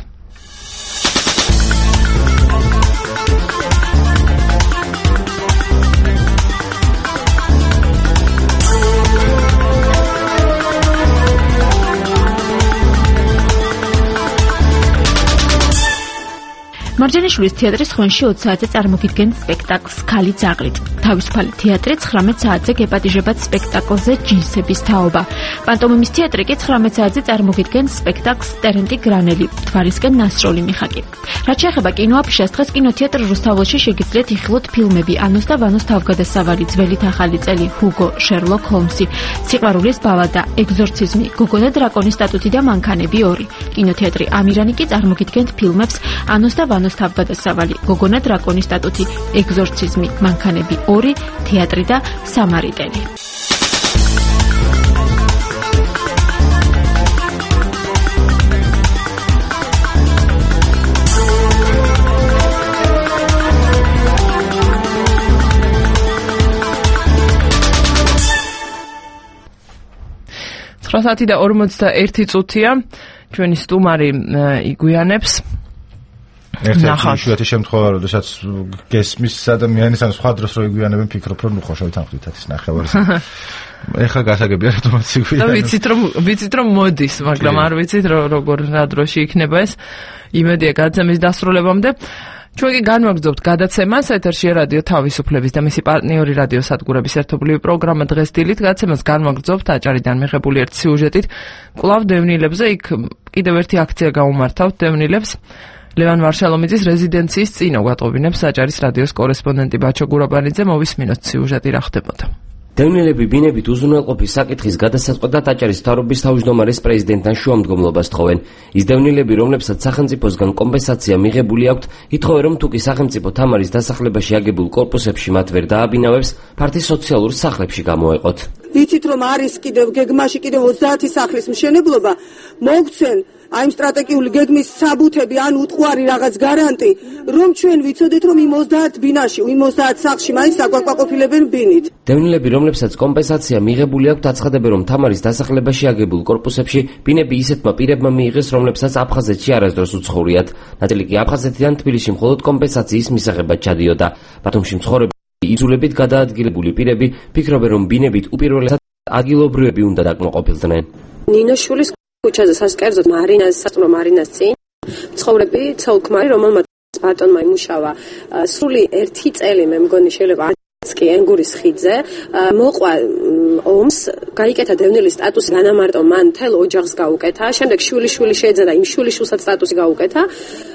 S3: მარჯანიშვილის თეატრის ხვენში 20 საათზე წარმოგიდგენთ სპექტაკლს ქალი ძაღლით. თავისუფალი თეატრი 19 საათზე გეპატიჟებათ სპექტაკლზე ჯინსების თაობა. პანტომიმის თეატრი კი 19 საათზე წარმოგიდგენს სპექტაკლს ტერენტი გრანელი, თვალისკენ ნასროლი მიხაკი. რაც შეეხება კინოაფიშას, დღეს კინოთეატრ რუსთაველში შეგიძლიათ იხილოთ ფილმები ანოს და ვანოს თავგადასავალი, ძველით ახალი წელი, ჰუგო, შერლოკ ჰოლმსი, სიყვარულის ბალადა, ეგზორციზმი, გოგონა დრაკონის სტატუტი და მანქანები 2. კინოთეატრი ამირანი კი წარმოგიდგენთ ფილმებს ანოს და ვანოს თავგადასავალი, გოგონა დრაკონის სტატუტი, ეგზორციზმი, მანქანები 2, თეატრი და სამარიტელი.
S1: საათი და 41 წუთია ჩვენი სტუმარი იგვიანებს
S2: ერთ-ერთი იშვიათი შემთხვევა, როდესაც გესმის ადამიანის ან სხვა დროს რო იგვიანებენ, ფიქრობ რომ უხოშავით ამ ხდით ის ნახევარს. ეხლა გასაგებია რატომაც იგვიანებს.
S1: ვიცით რომ მოდის, მაგრამ არ ვიცით როგორ რა დროში იქნება ეს. იმედია გაცემის დასრულებამდე. ჩვენ კი განვაგრძობთ გადაცემას ეთერში რადიო თავისუფლების და მისი პარტნიორი რადიო სადგურების ერთობლივი პროგრამა დღეს დილით გადაცემას განვაგრძობთ აჭარიდან მიღებული ერთ სიუჟეტით კვლავ დევნილებზე. იქ კიდევ ერთი აქცია გაუმართავთ დევნილებს. ლევან ვარშალომიძის რეზიდენციის წინ გვატყობინებს აჭარის რადიოს კორესპონდენტი ბაჩო გურაბანიძე. მოვისმინოთ სიუჟეტი რა ხდებოდა.
S20: დევნილები ბინებით უზრუნველყოფის საკითხის გადასაწყვეტად აჭარის მთავრობის თავმჯდომარის პრეზიდენტთან შუამდგომლობას თხოვენ. ის დევნილები, რომლებსაც სახელმწიფოსგან კომპენსაცია მიღებული აქვთ, ითხოვენ, რომ თუკი სახელმწიფო თამარის დასახლებაში აგებულ კორპუსებში მათ ვერ დააბინავებს, ფართის სოციალურ სახლებში გამოეყოთ.
S21: ვიცით რომ არის კიდევ გეგმაში კიდევ 30 სახლის მშენებლობა, მოგცენ აი სტრატეგიული გეგმის საბუთები ან უტყვარი რაღაც გარანტი, რომ ჩვენ ვიცოდეთ რომ იმ 30 ბინაში, იმ 30 სახლში მაინც აკვაკყოფილებენ ბინით.
S20: დევნილები, რომლებსაც კომპენსაცია მიღებული აქვთ, აცხადებენ, რომ თამარის დასახლებაში აგებულ კორპუსებში ბინები ისეთმა პირებმა მიიღეს, რომლებსაც აფხაზეთში არასდროს უცხოვრიათ. ნაწილი კი აფხაზეთიდან თბილისში მხოლოდ კომპენსაციის მისაღებად ჩადიოდა. ბათუმში მცხოვრები იძულებით გადაადგილებული პირები ფიქრობენ, რომ ბინებით უპირველესად ადგილობრივები უნდა დაკმაყოფილდნენ.
S22: ნინოშვილის ქუჩაზე სასკერძო მარინას სასწავლო მარინას წინ ცხოვრები ცოლ-ქმარი, რომელმაც ბატონმა იმუშავა სრული 1 წელი, მე მგონი შეიძლება კი ენგურის ხიდზე, მოყვა ომს, გაიკეთა დევნილის სტატუსი, განამარტო მან მთელ ოჯახს გაუკეთა, შემდეგ შვილი შეეძა და იმ შვილიშვილსაც სტატუსი გაუკეთა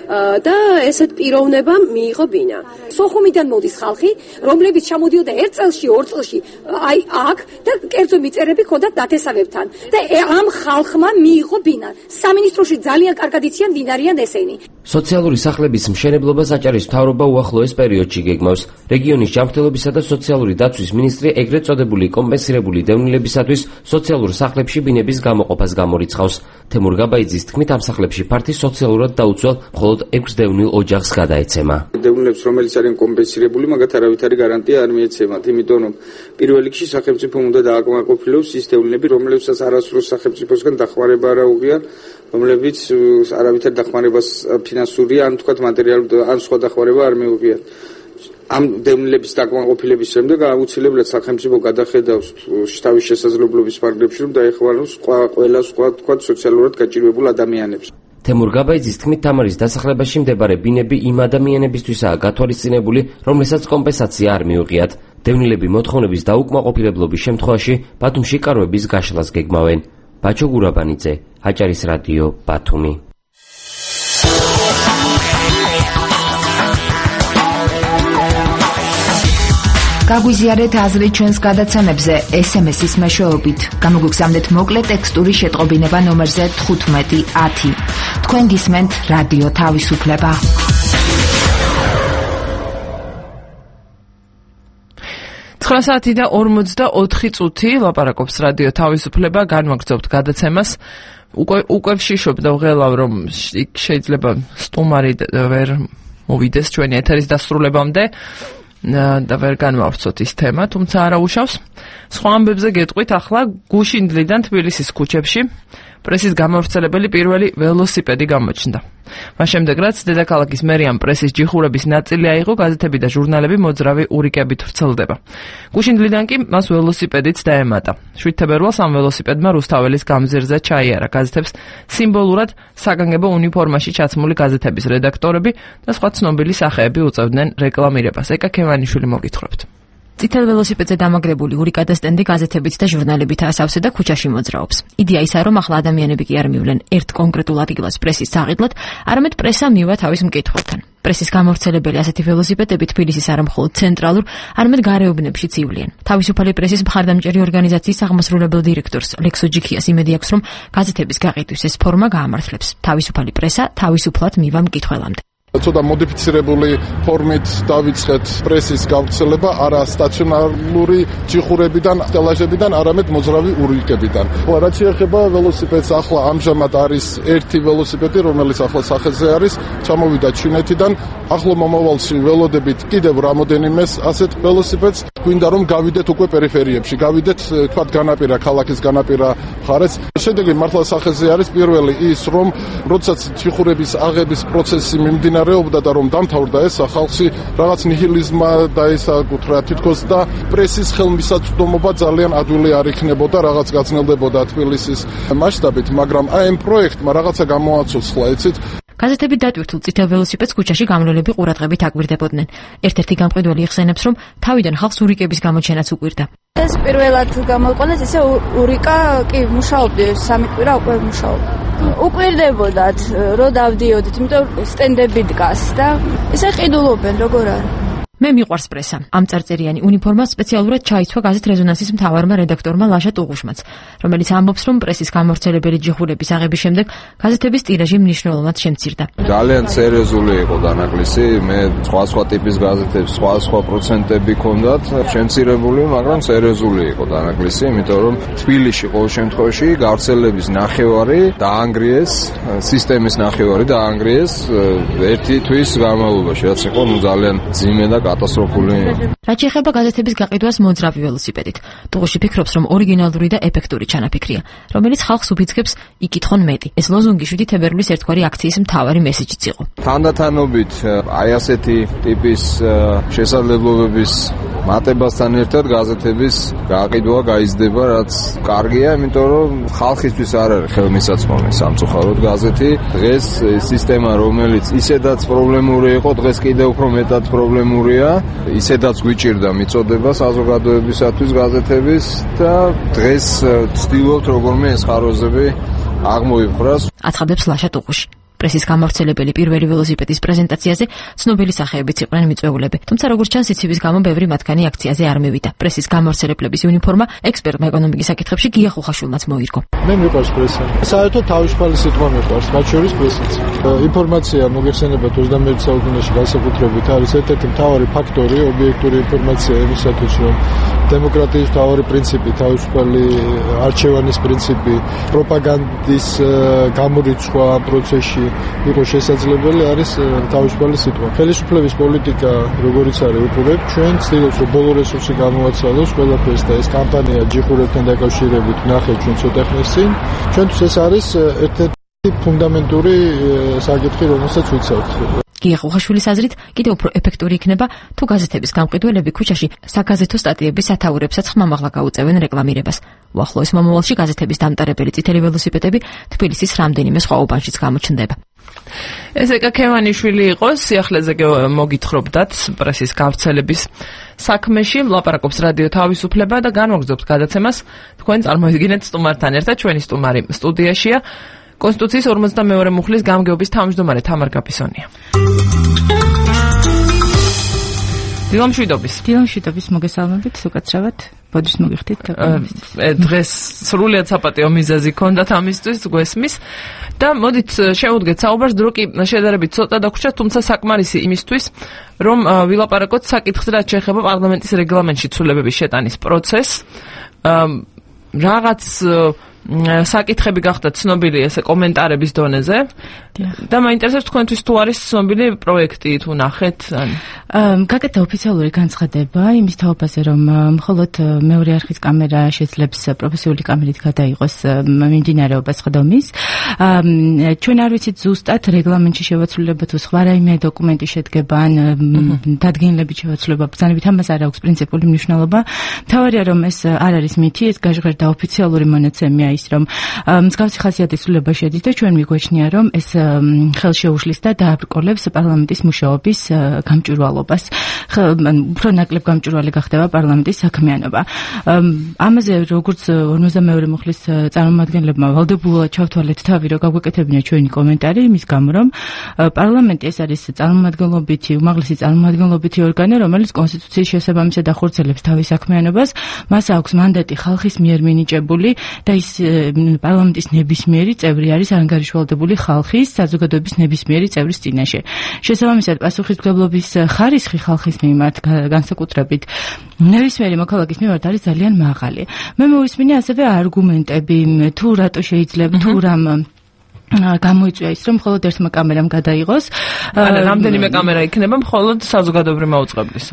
S22: და ესეთ პიროვნებამ მიიღო ბინა. სოხუმიდან მოდის ხალხი, რომლებიც ჩამოდიოდა 1 წელში, 2 წელში, აი აქ და კერძო მიწერები ქონდათ დათესავებთან და ამ ხალხმა მიიღო ბინა. სამინისტროში ძალიან კარგად იციან ვინ არიან ესენი.
S20: სოციალური სახლების მშენებლობას აჭარის მთავრობა უახლოეს პერიოდში გეგმავს. რეგიონის ჯანმრთელობისა და სოციალური დაცვის მინისტრი ეგრეთ წოდებული კომპენსირებული დევნილებისათვის სოციალურ სახლებში ბინების გამოყოფას გამორიცხავს. თემურ გაბაიძის თქმით, ამ სახლებში ფართი სოციალურად დაუცველ მხოლოდ 6 დევნილ ოჯახს გადაეცემა.
S23: დევნილებს, რომელიც არიან კომპენსირებული, მაგათ არავითარი გარანტია არ მიეცემათ, იმიტომ რომ პირველ რიგში სახელმწიფომ უნდა დააკმაყოფილოს ის დევნილები, რომლებსაც არასდროს სახელმწიფოსგან დახმარება არ აუღია, რომლებიც არავითარ დახმარებას ფინანსური ან თქვათ მატერიალური ან სხვა დახმარება არ მიუღიათ. ამ დევნილების დაკმაყოფილების შემდეგ აუცილებლად სახელმწიფო გადახედავს თავის შესაძლებლობის ფარგლებში, რომ დაეხმაროს ყველა სხვა თქვათ სოციალურად გაჭირვებულ ადამიანებს.
S20: თემურ გაბაიძის თქმით, თამარის დასახლებაში მდებარე ბინები იმ ადამიანებისთვისაა გათვალისწინებული, რომლებსაც კომპენსაცია არ მიუღიათ. დევნილები მოთხოვნების დაუკმაყოფილებლობის შემთხვევაში ბათუმში კარვების გაშლას გეგმავენ. ბაჩო გურაბანიძე, აჭარის რადიო, ბათუმი.
S24: გაგვიზიარეთ აზრი ჩვენს გადაცემებზე SMS-ის მეშვეობით. გამოგვიგზავნეთ მოკლე ტექსტური შეტყობინება ნომერზე 1510. თქვენ გისმენთ რადიო თავისუფლება.
S1: საათი და 44 წუთი ლაპარაკობს რადიო თავისუფლება, განვაგრძობთ გადაცემას. უკვე ვშიშობ და ვღელავ, რომ შეიძლება სტუმარი ვერ მოვიდეს ჩვენი ეთერის დასრულებამდე და ვერ განვავრცოთ ის თემა, თუმცა არა უშავს. სხვა ამბებზე გეტყვით, ახლა გუშინდლიდან თბილისის ქუჩებში პრესის გამავრცელებელი პირველი ველოსიპედი გამოჩნდა. მას შემდეგ რაც დედაქალაქის მერიამ პრესის ჯიხურების ნაწილი აიღო, გაზეთები და ჟურნალები მოძრავი ურიკებით ვრცელდება. გუშინდლიდან კი მას ველოსიპედიც დაემატა. 7 თებერვალს ამ ველოსიპედმა რუსთაველის გამზირზე ჩაიარა. გაზეთებს სიმბოლურად საგანგებო უნიფორმაში ჩაცმული გაზეთების რედაქტორები და სხვა ცნობილი სახეები უწევდნენ რეკლამირებას. ეკა ქევანიშვილი მოგითხრობთ.
S3: წითელ ველოსიპედზე დამაგრებული ურიკა და სტენდი გაზეთებით და ჟურნალებით ასავსე და ქუჩაში მოძრაობს. იდეა ისაა, რომ ახლა ადამიანები კი არ მივლენ ერთ კონკრეტულ ადგილას პრესის საყიდლად, არამედ პრესა მივა თავის მკითხველთან. პრესის გამავრცელებელი ასეთი ველოსიპედები თბილისის არა მხოლოდ ცენტრალურ, არამედ გარეუბნებშიც ივლიან. თავისუფალი პრესის მხარდამჭერი ორგანიზაციის აღმასრულებელ დირექტორს ლექსო ჯიქიას იმედი აქვს, რომ გაზეთების გაყიდვის ეს ფორმა გაამართლებს. თავისუფალი პრესა თავისუფლად მივა მკითხველამდე.
S5: ცოტა მოდიფიცირებული ფორმით დავიწყეთ პრესის გავრცელება არა სტაციონარული ჯიხურებიდან, სტელაჟებიდან, არამედ მოძრავი ურიკებიდან. რაც შეეხება ველოსიპედს, ახლა ამჟამად არის ერთი ველოსიპედი, რომელიც ახლა სახეზე არის, ჩამოვიდა ჩინეთიდან. ახლო მომავალში ველოდებით კიდევ რამოდენიმეს ასეთ ველოსიპედს. გვინდა რომ გავიდეთ უკვე პერიფერიებში, გავიდეთ თქვათ განაპირა ქალაქის განაპირა მხარეს. შედეგი მართლა სახეზე არის პირველი ის, რომ როდესაც ჯიხურების აღების პროცესი მიმდინარეობდა და რომ დამთავრდა ეს ხალხში რაღაც ნიჰილიზმა დაისაკუთრა თითქოს და პრესის ხელმისაწვდომობა ძალიან ადვილი არ იქნებოდა, რაღაც გაწნელდებოდა თბილისის მასშტაბით, მაგრამ აი ამ პროექტმა რაღაცა გამოაცოცხლა, იცით?
S3: გაზეთები დატვირთულ წითელ ველოსიპედს ქუჩაში გამლოლები ყურადღებით აკვირდებოდნენ. ერთ-ერთი გამყიდველი იხსენებს, რომ თავიდან ხალხს ურიკების გამოჩენაც უყვირდა.
S7: ეს პირველად გამოიყენეს ესე ურიკა, კი მუშაობდი, სამი კვირა უკვე მუშაობდი. უყვირდებოდათ, რომ დავდიოდით, იმიტომ სტენდები დგას და ესე ყიდულობენ, როგორ არის.
S3: მე მიყვარს პრესა. ამ წარწერიანი უნიფორმა სპეციალურად ჩაიცვა გაზეთ რეზონანსის მთავარმა რედაქტორმა ლაშა ტუღუშმაც, რომელიც ამბობს, რომ პრესის გამავრცელებელი ჯიხურების აღების შემდეგ გაზეთების ტირაჟი მნიშვნელოვნად შემცირდა.
S23: ძალიან სერიოზული იყო დანაკლისი, მე სხვა ტიპის გაზეთებს სხვა პროცენტები ჰქონდათ, შემცირებული, მაგრამ სერიოზული იყო დანაკლისი, იმიტომ რომ თბილისში ყოველ შემთხვევაში გავრცელების ნახევარი დაანგრიეს, სისტემის ნახევარი დაანგრიეს ერთი თვის განმავლობაში, რაც იყო ძალიან ძიმე და კატასტროფული.
S3: რაც შეეხება გაზეთების გაყიდვას მოძრავი ველოსიპედით, ტუღუში ფიქრობს, რომ ორიგინალური და ეფექტური ჩანაფიქრია, რომელიც ხალხს უფიძგებს იკითხონ მეტი. ეს ლოზუნგი 7 თებერვლის ერთგვარი აქციის მთავარი მესიჯიც იყო.
S23: თანდათანობით აი ასეთი ტიპის შესაძლებლობების მატებასთან ერთად გაზეთების გაყიდვა გაიზრდება, რაც კარგია, იმიტომ რომ ხალხისთვის არ არის ხელმისაწვდომი სამწუხაროდ გაზეთი. დღეს სისტემა, რომელიც ისედაც პრობლემური იყო, დღეს კიდევ უფრო მეტად პრობლემურია, ისედაც გვიჭირდა მიწოდება საზოგადოებისათვის გაზეთების და დღეს ვცდილობთ როგორმე ეს ხარვეზები აღმოიფხვრას.
S3: აცხადებს ლაშა ტუღუში. პრესის გამავრცელებელი პირველი ველოსიპედის პრეზენტაციაზე ცნობილი სახეებიც იყვნენ მიწვეულები. თუმცა როგორც ჩანს, სიცივეს გამო ბევრი მათგანი აქციაზე არ მივიდა. პრესის გამავრცელებლების უნიფორმა ექსპერტმა ეკონომიკის საკითხებში გია ხუხაშვილმაც მოირგო.
S18: მე მიყვარს პრესა. საერთოდ თავისუფალი სიტყვა მიყვარს, მათ შორის პრესიც. ინფორმაცია მოგეხსენებათ 21 საუკუნეში განსაკუთრებით არის ერთ-ერთი მთავარი ფაქტორი, ობიექტური ინფორმაცია იმისათვის, რომ დემოკრატიის მთავარი პრინციპი, თავისუფალი არჩევანის პრინციპი, პროპაგანდის გამორიცხვა ამ პროცესში იყო შესაძლებელი, არის თავისუფალი სიტყვა. ხელისუფლების პოლიტიკა, როგორიც არის, უყურებთ, ჩვენ ვცდილობთ, რომ ბოლო რესურსი გამოაცვალოს ყველაფერს და ეს კამპანია ჯიხურებთან დაკავშირებით ვნახეთ ჩვენ ცოტა ხნის წინ. ჩვენთვის ეს არის ერთ-ერთი ფუნდამენტური საკითხი, რომელსაც ვიცავთ.
S3: გია ხუხაშვილის აზრით, კიდევ უფრო ეფექტური იქნება, თუ გაზეთების გამყიდველები ქუჩაში საგაზეთო სტატიების სათაურებსაც ხმამაღლა გაუწევენ რეკლამირებას. უახლოეს მომავალში გაზეთების დამტარებელი წითელი ველოსიპედები თბილისის რამდენიმე სხვა უბანშიც გამოჩნდება.
S1: ეს ეკა ქევანიშვილი იყო, სიახლეზე მოგითხრობდათ პრესის გავრცელების საქმეში, ლაპარაკობს რადიო თავისუფლება და განვაგრძობთ გადაცემას. თქვენ წარმოიდგინეთ სტუმართან ერთად, ჩვენი სტუმარი სტუდიაშია. კონსტიტუციის 52 მუხლის გამგეობის თავმჯდომარე თამარ გაფისონია.
S8: დილამშვიდობის მოგესალმებით, უკაცრავად. ბოდიშ მოგიხდით
S1: დღეს სრულიად საპატიო მიზეზი ქონდათ ამისთვის გვესმის და მოდით შევუდგეთ საუბარს, დრო კი შედარებით ცოტა დაგვრჩა, თუმცა საკმარისი იმისთვის, რომ ვილაპარაკოთ საკითხზე, რაც შეეხება პარლამენტის რეგლამენტში ცვლილებების შეტანის პროცესს. რაღაც საკითხები გახდა ცნობილი ესე კომენტარების დონეზე და მაინტერესებს თქვენთვის თუ არის ცნობილი პროექტი თუ ნახეთ
S8: გაკეთდა ოფიციალური განცხადება იმის თაობაზე რომ მხოლოდ მეორე არხის კამერა შეძლებს პროფესიული კამერით გადაიღოს მიმდინარეობა სხდომის ჩვენ არ ვიცით ზუსტად რეგლამენტში შევაცვლილება თუ სხვა რაიმე დოკუმენტი შედგება ან დადგენილებით შევაცვლილება ბრძანებით ამას არ აქვს პრინციპული მნიშვნელობა მთავარია რომ ეს არ არის მითი ეს გაჟღერდა ოფიციალური მონაცემია ის რომ მსგავსი ხასიათის ცვლილება შედის და ჩვენ მიგვაჩნია რომ ეს ხელშეუშლის და დააბრკოლებს პარლამენტის მუშაობის გამჭვირვალობას უფრო ნაკლებ გამჭვირვალე გახდება პარლამენტის საქმიანობა ამაზე როგორც 52 მუხლის წარმომადგენლებმა ვალდებულად ჩავთვალეთ თავი რომ გაგვეკეთებინა ჩვენი კომენტარი იმის გამო რომ პარლამენტი ეს არის წარმომადგენლობითი უმაღლესი წარმომადგენლობითი ორგანო რომელიც კონსტიტუციის შესაბამისად ახორციელებს თავის საქმიანობას მას აქვს მანდატი ხალხის მიერ მინიჭებული და ის პარლამენტის ნებისმიერი წევრი არის ანგარიშვალდებული ხალხის საზოგადოების ნებისმიერი წევრის წინაშე. შესაბამისად პასუხისმგებლობის ხარისხი ხალხის მიმართ განსაკუთრებით ნებისმიერი მოქალაქის მიმართ არის ძალიან მაღალი. მე მოვისმინე ასევე არგუმენტები თუ რატო შეიძლება თუ რამ გამოიწვია ის რომ მხოლოდ ერთმა კამერამ გადაიღოს
S1: რამდენიმე კამერა იქნება მხოლოდ საზოგადოებრივი მაუწყებლისა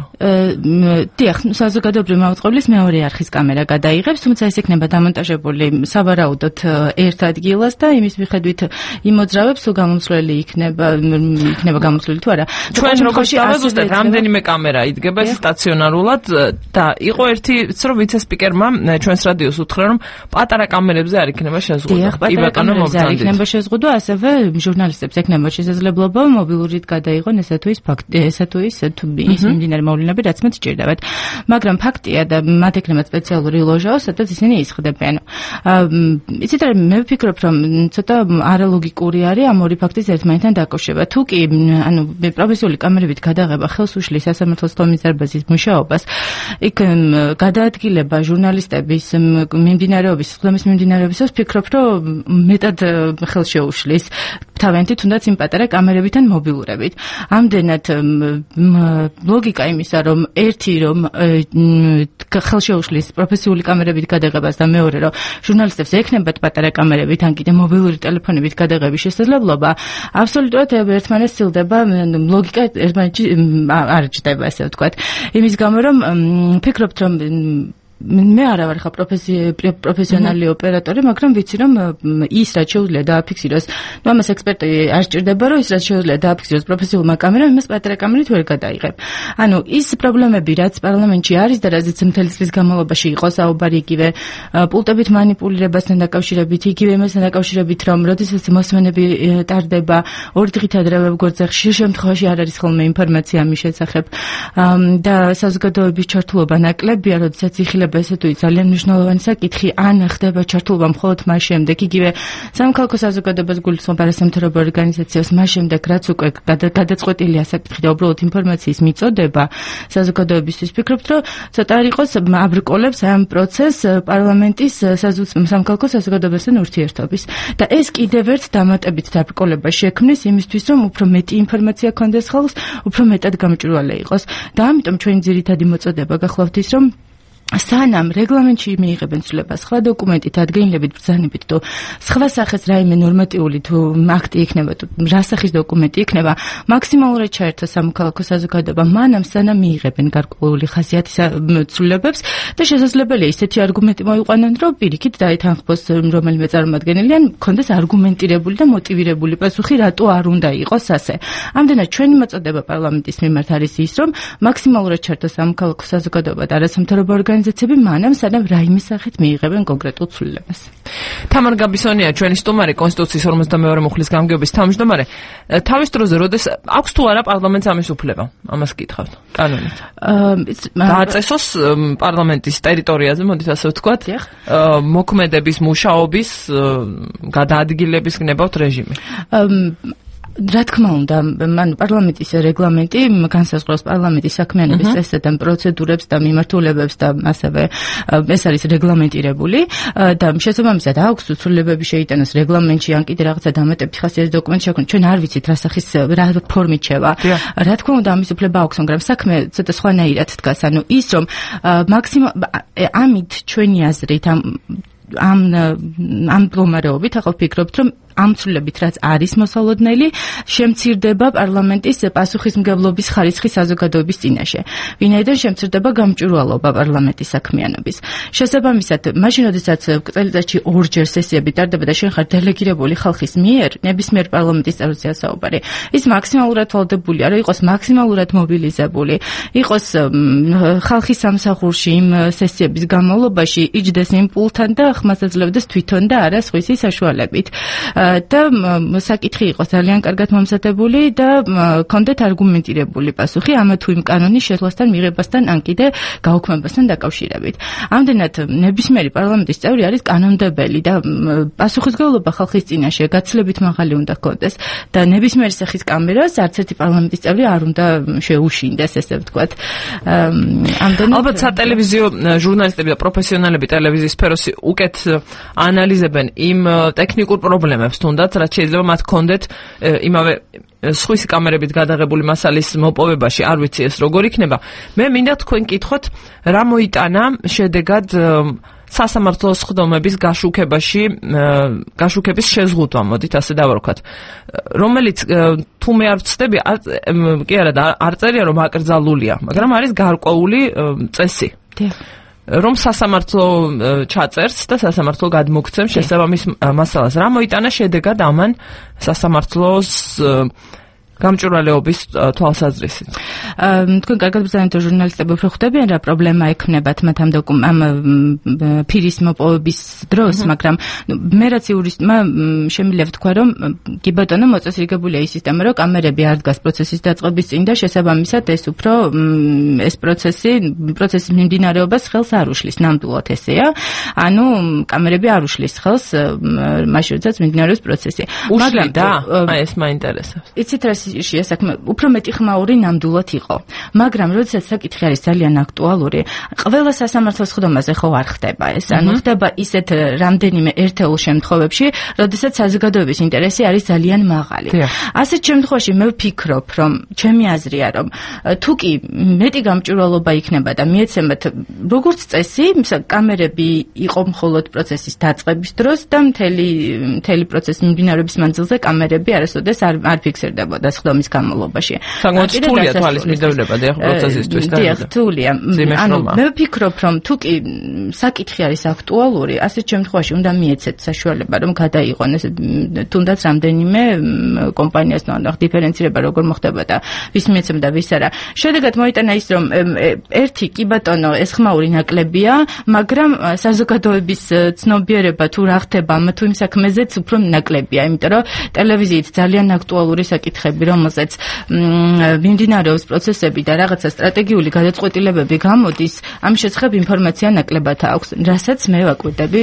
S8: დიახ საზოგადოებრივი მაუწყებლის მეორე არხის კამერა გადაიღებს თუმცა ეს იქნება დამონტაჟებული სავარაუდოდ ერთ ადგილას და имის მიხედვით იმოძრავებს თუ გამომცვლელი იქნება გამომცვლელი თუ არა
S1: ჩვენ როგორც დავაზუსტეთ რამდენიმე კამერა იდგება სტაციონარულად და იყო ერთი რომ ვიცე-სპიკერმა ჩვენს რადიოს უთხრა რომ პატარა კამერებზე არ იქნება შეზღუდვა
S8: კი ბატონო მოგზაურობა ზღუდვა ასევე ჟურნალისტებს ექნება შესაძლებლობა მობილურით გადაიღონ ესა თუ ის ფაქტი ესა თუ ის ის მიმდინარე მოვლენები რაც მათ სჭირდებათ მაგრამ ფაქტია და მათ ექნება სპეციალური ლოჟაო სადაც ისინი ისხდებიან იცით რა მე ვფიქრობ რომ ცოტა არალოგიკური არის ამ ორი ფაქტის ერთმანეთთან დაკავშირება თუ კი ანუ პროფესიული კამერებით გადაღება ხელს უშლის სასამართლოს თომის დარბაზის მუშაობას იქ გადაადგილება ჟურნალისტების მიმდინარეობის სხდომის მიმდინარეობისას ვფიქრობ რომ მეტად ხელს შეუშლის თავიანთი თუნდაც იმ პატარა კამერებით ან მობილურებით. ამდენად ლოგიკა იმისა რომ ერთი რომ ხელს შეუშლის პროფესიული კამერებით გადაღებას და მეორე რომ ჟურნალისტებს ექნებათ პატარა კამერებით ან კიდე მობილური ტელეფონებით გადაღების შესაძლებლობა აბსოლუტურად ერთმანეთს სცილდება ლოგიკა ერთმანეთში არ ჭდება ესე ვთქვათ. იმის გამო რომ ვფიქრობთ რომ მე არა ვარ ხა პროფესიონალი ოპერატორი, მაგრამ ვიცი რომ ის რაც შეუძლია დააფიქსიროს, ნუ ამას ექსპერტი არ სჭირდება, რომ ის რაც შეუძლია დააფიქსიროს პროფესიულმა კამერამ, იმას პატარა კამერით ვერ გადაიღებ. ანუ ის პრობლემები, რაც პარლამენტში არის და რაზეც მთელი წლის განმავლობაში იყო საუბარი იგივე პულტებით манипуლირებასთან დაკავშირებით, იგივე იმასთან დაკავშირებით, რომ როდესაც მოსმენები ტარდება, ორი დღით ადრევე გვერდზე ხშირ შემთხვევაში არ არის ხოლმე ინფორმაცია ამის შესახებ და საზოგადოების ჩართულობა ნაკლებია, როდესაც იხილება ესე თუ ძალიან მნიშვნელოვანი საკითხი, ან ხდება ჩართულობა მხოლოდ მას შემდეგ, იგივე სამოქალაქო საზოგადოებას გულისხმობ არასამთავრობო ორგანიზაციას მას შემდეგ, რაც უკვე გადაწყვეტილია საკითხი და უბრალოდ ინფორმაციის მიწოდება საზოგადოებისთვის, ვფიქრობთ, რომ ცოტა არ იყოს აბრკოლებს ამ პროცესს პარლამენტის სამოქალაქო საზოგადოებასთან ურთიერთობის. და ეს კიდევ ერთ დამატებით დაბრკოლება შექმნის იმისთვის, რომ უფრო მეტი ინფორმაცია გქონდეს ხალხს, უფრო მეტად გამჭვირვალე იყოს. და ამიტომ ჩვენი ძირითადი მოწოდება გახლავთ ის, რომ სანამ რეგლამენტში მიიღებენ ცვლილებას სხვა დოკუმენტით ადგენილებით ბრძანებით თუ სხვა სახის რაიმე ნორმატიული თუ აქტი იქნება თუ რა სახის დოკუმენტი იქნება მაქსიმალურად ჩაერთო სამოქალაქო საზოგადოება მანამ სანამ მიიღებენ გარკვეული ხასიათის ცვლილებებს და შესაძლებელია ისეთი არგუმენტი მოიყვანონ რომ პირიქით დაეთანხმოს რომელიმე წარმომადგენელი ან მქონდეს არგუმენტირებული და მოტივირებული პასუხი რატო არ უნდა იყოს ასე ამდენად ჩვენი მოწოდება პარლამენტის მიმართ არის ის რომ მაქსიმალურად ჩაერთო სამოქალაქო საზოგადოება და არასამთავრობო ორგანიზაციები მანამ სანამ რაიმე სახით მიიღებენ კონკრეტულ ცვლილებას.
S1: თამარ გაბისონია ჩვენი სტუმარი კონსტიტუციის 52 მუხლის გამგეობის თავმჯდომარე. თავის დროზე როდეს აქვს თუ არა პარლამენტს ამის უფლება? ამას კითხავთ. კანონით. დააწესოს პარლამენტის ტერიტორიაზე, მოდით ასე ვთქვათ, მოქმედების მუშაობის გადაადგილების გნებავთ რეჟიმი.
S8: რა თქმა უნდა, მან პარლამენტის რეგლამენტი განსაზღვრავს პარლამენტის საქმიანობის წესსა და პროცედურებს და მიმართულებებს და ასევე ეს არის რეგლამენტირებული და შესაბამისად აქვს ცვლილებები შეიტანოს რეგლამენტში ან კიდე რაღაცა დამატებითი ხასიათის დოკუმენტში აქვს. ჩვენ არ ვიცით რა სახის რა ფორმით შევა. რა თქმა უნდა, ამის უფლება აქვს, მაგრამ საქმე ცოტა სხვანაირად დგას. ანუ ის რომ ამით ჩვენი აზრით ამ მდგომარეობით ახლა ვფიქრობთ, რომ ამ ცვლილებით რაც არის მოსალოდნელი, შემცირდება პარლამენტის პასუხისმგებლობის ხარისხი საზოგადოების წინაშე. ვინაიდან შემცირდება გამჭვირვალობა პარლამენტის საქმიანობის. შესაბამისად, მაშინ როდესაც წელიწადში ორჯერ სესიები ტარდება და შენ ხარ დელეგირებული ხალხის მიერ, ნებისმიერ პარლამენტის წევრზე საუბარი, ის მაქსიმალურად ვალდებული არა, იყოს მაქსიმალურად მობილიზებული, იყოს ხალხის სამსახურში იმ სესიების განმავლობაში იჯდეს იმ პულთან და ხმას აძლევდეს თვითონ და არა სხვისი საშუალებით. და საკითხი იყო ძალიან კარგად მომზადებული და კონდეთ არგუმენტირებული პასუხი ამა თუ იმ კანონის შეცვლასთან მიღებასთან ან კიდე გაუქმებასთან დაკავშირებით. ამდენად ნებისმიერი პარლამენტის წევრი არის კანონმდებელი და პასუხისმგებლობა ხალხის წინაშე გაცილებით მაღალი უნდა ჰქონდეს და ნებისმიერი სახის კამერას არც ერთი პარლამენტის წევრი არ უნდა შეუშინდეს, ესე ვთქვათ.
S1: ალბათ სატელევიზიო ჟურნალისტები და პროფესიონალები ტელევიზიის სფეროს უკეთ ანალიზებენ იმ ტექნიკურ პრობლემებს თუნდაც, რაც შეიძლება მათ ჰქონდეთ იმავე სხვისი კამერებით გადაღებული მასალის მოპოვებაში, არ ვიცი ეს როგორ იქნება. მე მინდა თქვენ კითხოთ, რა მოიტანა შედეგად სასამართლოს სხდომების გაშუქების შეზღუდვა, მოდით ასე დავარქვათ, რომელიც თუ მე არ ვცდები, კი არა და არ წერია რომ აკრძალულია, მაგრამ არის გარკვეული წესი. რომ სასამართლო ჩაწერს და სასამართლო გადმოგცემს შესაბამის მასალას. რა მოიტანა შედეგად ამან სასამართლოს გამჭვირვალეობის თვალსაზრისით.
S8: თქვენ კარგად ბრძანებთ ჟურნალისტები უფრო ხვდებიან რა პრობლემა ექნებათ მათ ამ ფირის მოპოვების დროს, მაგრამ მე რაც იურისტმა შემიძლია ვთქვა, რომ კი ბატონო მოწესრიგებულია ის სისტემა, რომ კამერები არ დგას პროცესის დაწყების წინ და შესაბამისად ეს უფრო ეს პროცესის მიმდინარეობას ხელს არ უშლის, ნამდვილად ესეა. ანუ კამერები არ უშლის ხელს მაშინ როდესაც მიმდინარეობს პროცესი.
S1: მაგრამ აი ეს მაინტერესებს.
S8: იცით რა შეასაქმე უფრო მეტი ხმაური ნამდვილად იყო. მაგრამ როდესაც საკითხი არის ძალიან აქტუალური, ყველა სასამართლოს სხდომაზე ხო არ ხდება ეს. ანუ ხდება ისეთ რამდენიმე ერთეულ შემთხვევებში, როდესაც საზოგადოების ინტერესი არის ძალიან მაღალი. ასეთ შემთხვევაში მე ვფიქრობ, რომ ჩემი აზრია, რომ თუ კი მეტი გამჭვირვალობა იქნება და მიეცემათ როგორც წესი, კამერები იყო მხოლოდ პროცესის დაწყების დროს და მთელი პროცესის მიმდინარეობის მანძილზე კამერები არასოდეს არ ფიქსირდებოდა სხდომის განმავლობაში.
S1: საკმაოდ რთულია თვალის მიდევნება და პროცესისთვის და
S8: რთულია. ანუ მე ვფიქრობ, რომ თუ კი საკითხი არის აქტუალური, ასეთ შემთხვევაში უნდა მიეცეთ საშუალება, რომ გადაიღონეს თუნდაც რამდენიმე კომპანიას დიფერენცირება როგორ მოხდება და ვის მიეცემ და ვის არა. შედეგად მოიტანა ის, რომ ერთი კი ბატონო ეს ხმაური ნაკლებია, მაგრამ საზოგადოების ცნობიერება თუ რა ხდება ამ თუ იმ საქმეზეც უფრო ნაკლებია, იმიტომ რომ ტელევიზიით ძალიან აქტუალური საკითხები, რომელზეც მიმდინარეობს პროცესები და რაღაცა სტრატეგიული გადაწყვეტილებები გამოდის, ამ შესახებ ინფორმაცია ნაკლებად აქვს, რასაც მე ვაკვირდები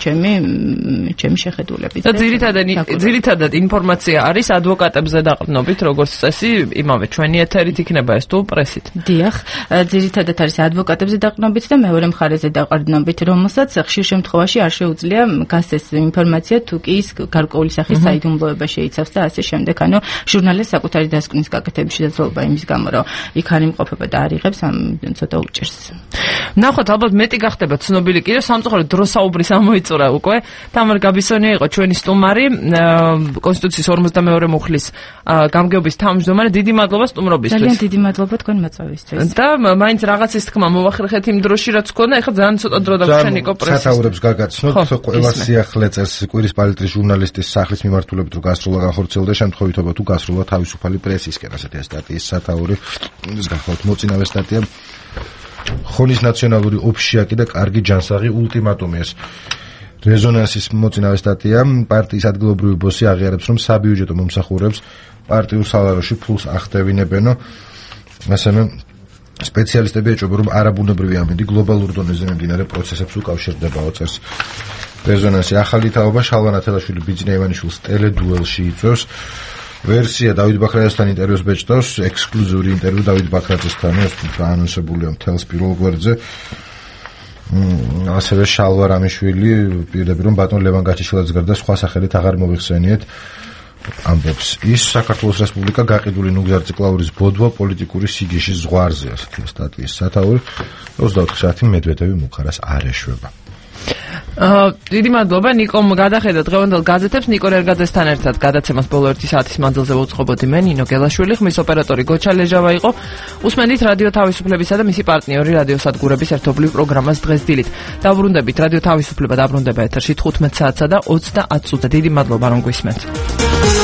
S8: ჩემი შეხედულებით.
S1: და ძირითადად ინფორმაცია არის ადვოკატებზე დაყრდნობით, როგორც წესი, იმავე ჩვენი ეთერით იქნება ეს თუ პრესით.
S8: დიახ, ძირითადად არის ადვოკატებზე დაყრდნობით და მეორე მხარეზე დაყრდნობით, რომელსაც ხშირ შემთხვევაში არ შეუძლია გასცეს ინფორმაცია თუ კი ის გარკვეული სახის საიდუმლოება შეიცავს და ასე შემდეგ. ანუ ჟურნალისტს საკუთარი დასკვნის გაკეთების შესაძლებლობა იმის გამო, რომ იქ არ იმყოფება და არ იღებს ამ ცოტა უჭერს.
S1: ნახოთ, ალბათ მეტი გახდება ცნობილი კიდევ სამწუხაროდ დროსაუბრის ამოიწურა უკვე. თამარ გაბისონია იყო ჩვენი სტუმარი, კონსტიტუციის 52 მუხლის გამგეობის თავმჯდომარე. დიდი მადლობა სტუმრობისთვის.
S8: ძალიან დიდი მადლობა თქვენ მოწვევისთვის.
S1: და მაინც რაღაცის თქმა მოვახერხეთ იმ დროში, რაც გქონდა, ეხლა ძალიან ცოტა დრო დაგვჩენ იყო პრესის.
S2: სათაურებს გაგაცნოთ, ყველა სიახლე წერს კვირის პალიტრის ჟურნალისტის სახლის მიმართულებით რო გასროლა განხორციელდა, შემთხვევითობა თუ გასროლა თავისუფალი პრესისკენ, ასეთი სტატიის სათაური. ის გახლავთ მოწინავე სტატია. ხონის ნაციონალური ოფშიაკი და კარგი ჯანსაღი ულტიმატუმი ეს რეზონანსის მოწინავე სტატია. პარტიის ადგილობრივი ბოსი აღიარებს, რომ საბიუჯეტო მომსახურებს პარტიულ სალაროში ფულს ახდევინებენო. მასანა სპეციალისტები ეჭვობენ, რომ არაბუნებრივი ამინდი გლობალურ დონეზე მიმდინარე პროცესებს უკავშირდებაო, წერს რეზონანსი. ახალი თაობა შალვა ნათელაშვილი ბიძინა ივანიშვილს ტელედუელში იწვევს. ვერსია დავით ბაქრაძესთან ინტერვიუს ბეჭდავს, ექსკლუზიური ინტერვიუ დავით ბაქრაძესთან, ეს აანონსებულია მთელს პირველ გვერდზე. ასევე შალვა რამიშვილი პირდაპირ რომ ბატონ ლევან გაჩეშვილაძის გარდა სხვა სახელით აღარ მოიხსენიეთ, ამბობს. ის საქართველოს რესპუბლიკა გაყიდული ნუგზარ-ციკლაურის ბოდვა პოლიტიკური სიგიჟის ზღვარზე, ასეთი სტატიის სათაური. 29 საათი მედვედევი მუხარას არ ეშვება.
S1: დიდი მადლობა ნიკომ გადახედა დღევანდელ გაზეთებს. ნიკო რერგაძესთან ერთად გადაცემას ბოლო 1 საათის მანძილზე ვუწყობოდი მე ნინო გელაშვილი, ხმის ოპერატორი გოჩა ლეჟავა იყო. უსმენთ რადიო თავისუფლებისა და მისი პარტნიორი რადიო სადგურების ერთობლივ პროგრამას დღეს დილით. დაბრუნდებით რადიო თავისუფლება დაბრუნდება ეთერში 15 საათსა და 30 წუთზე. დიდი მადლობა რომ გვისმენთ.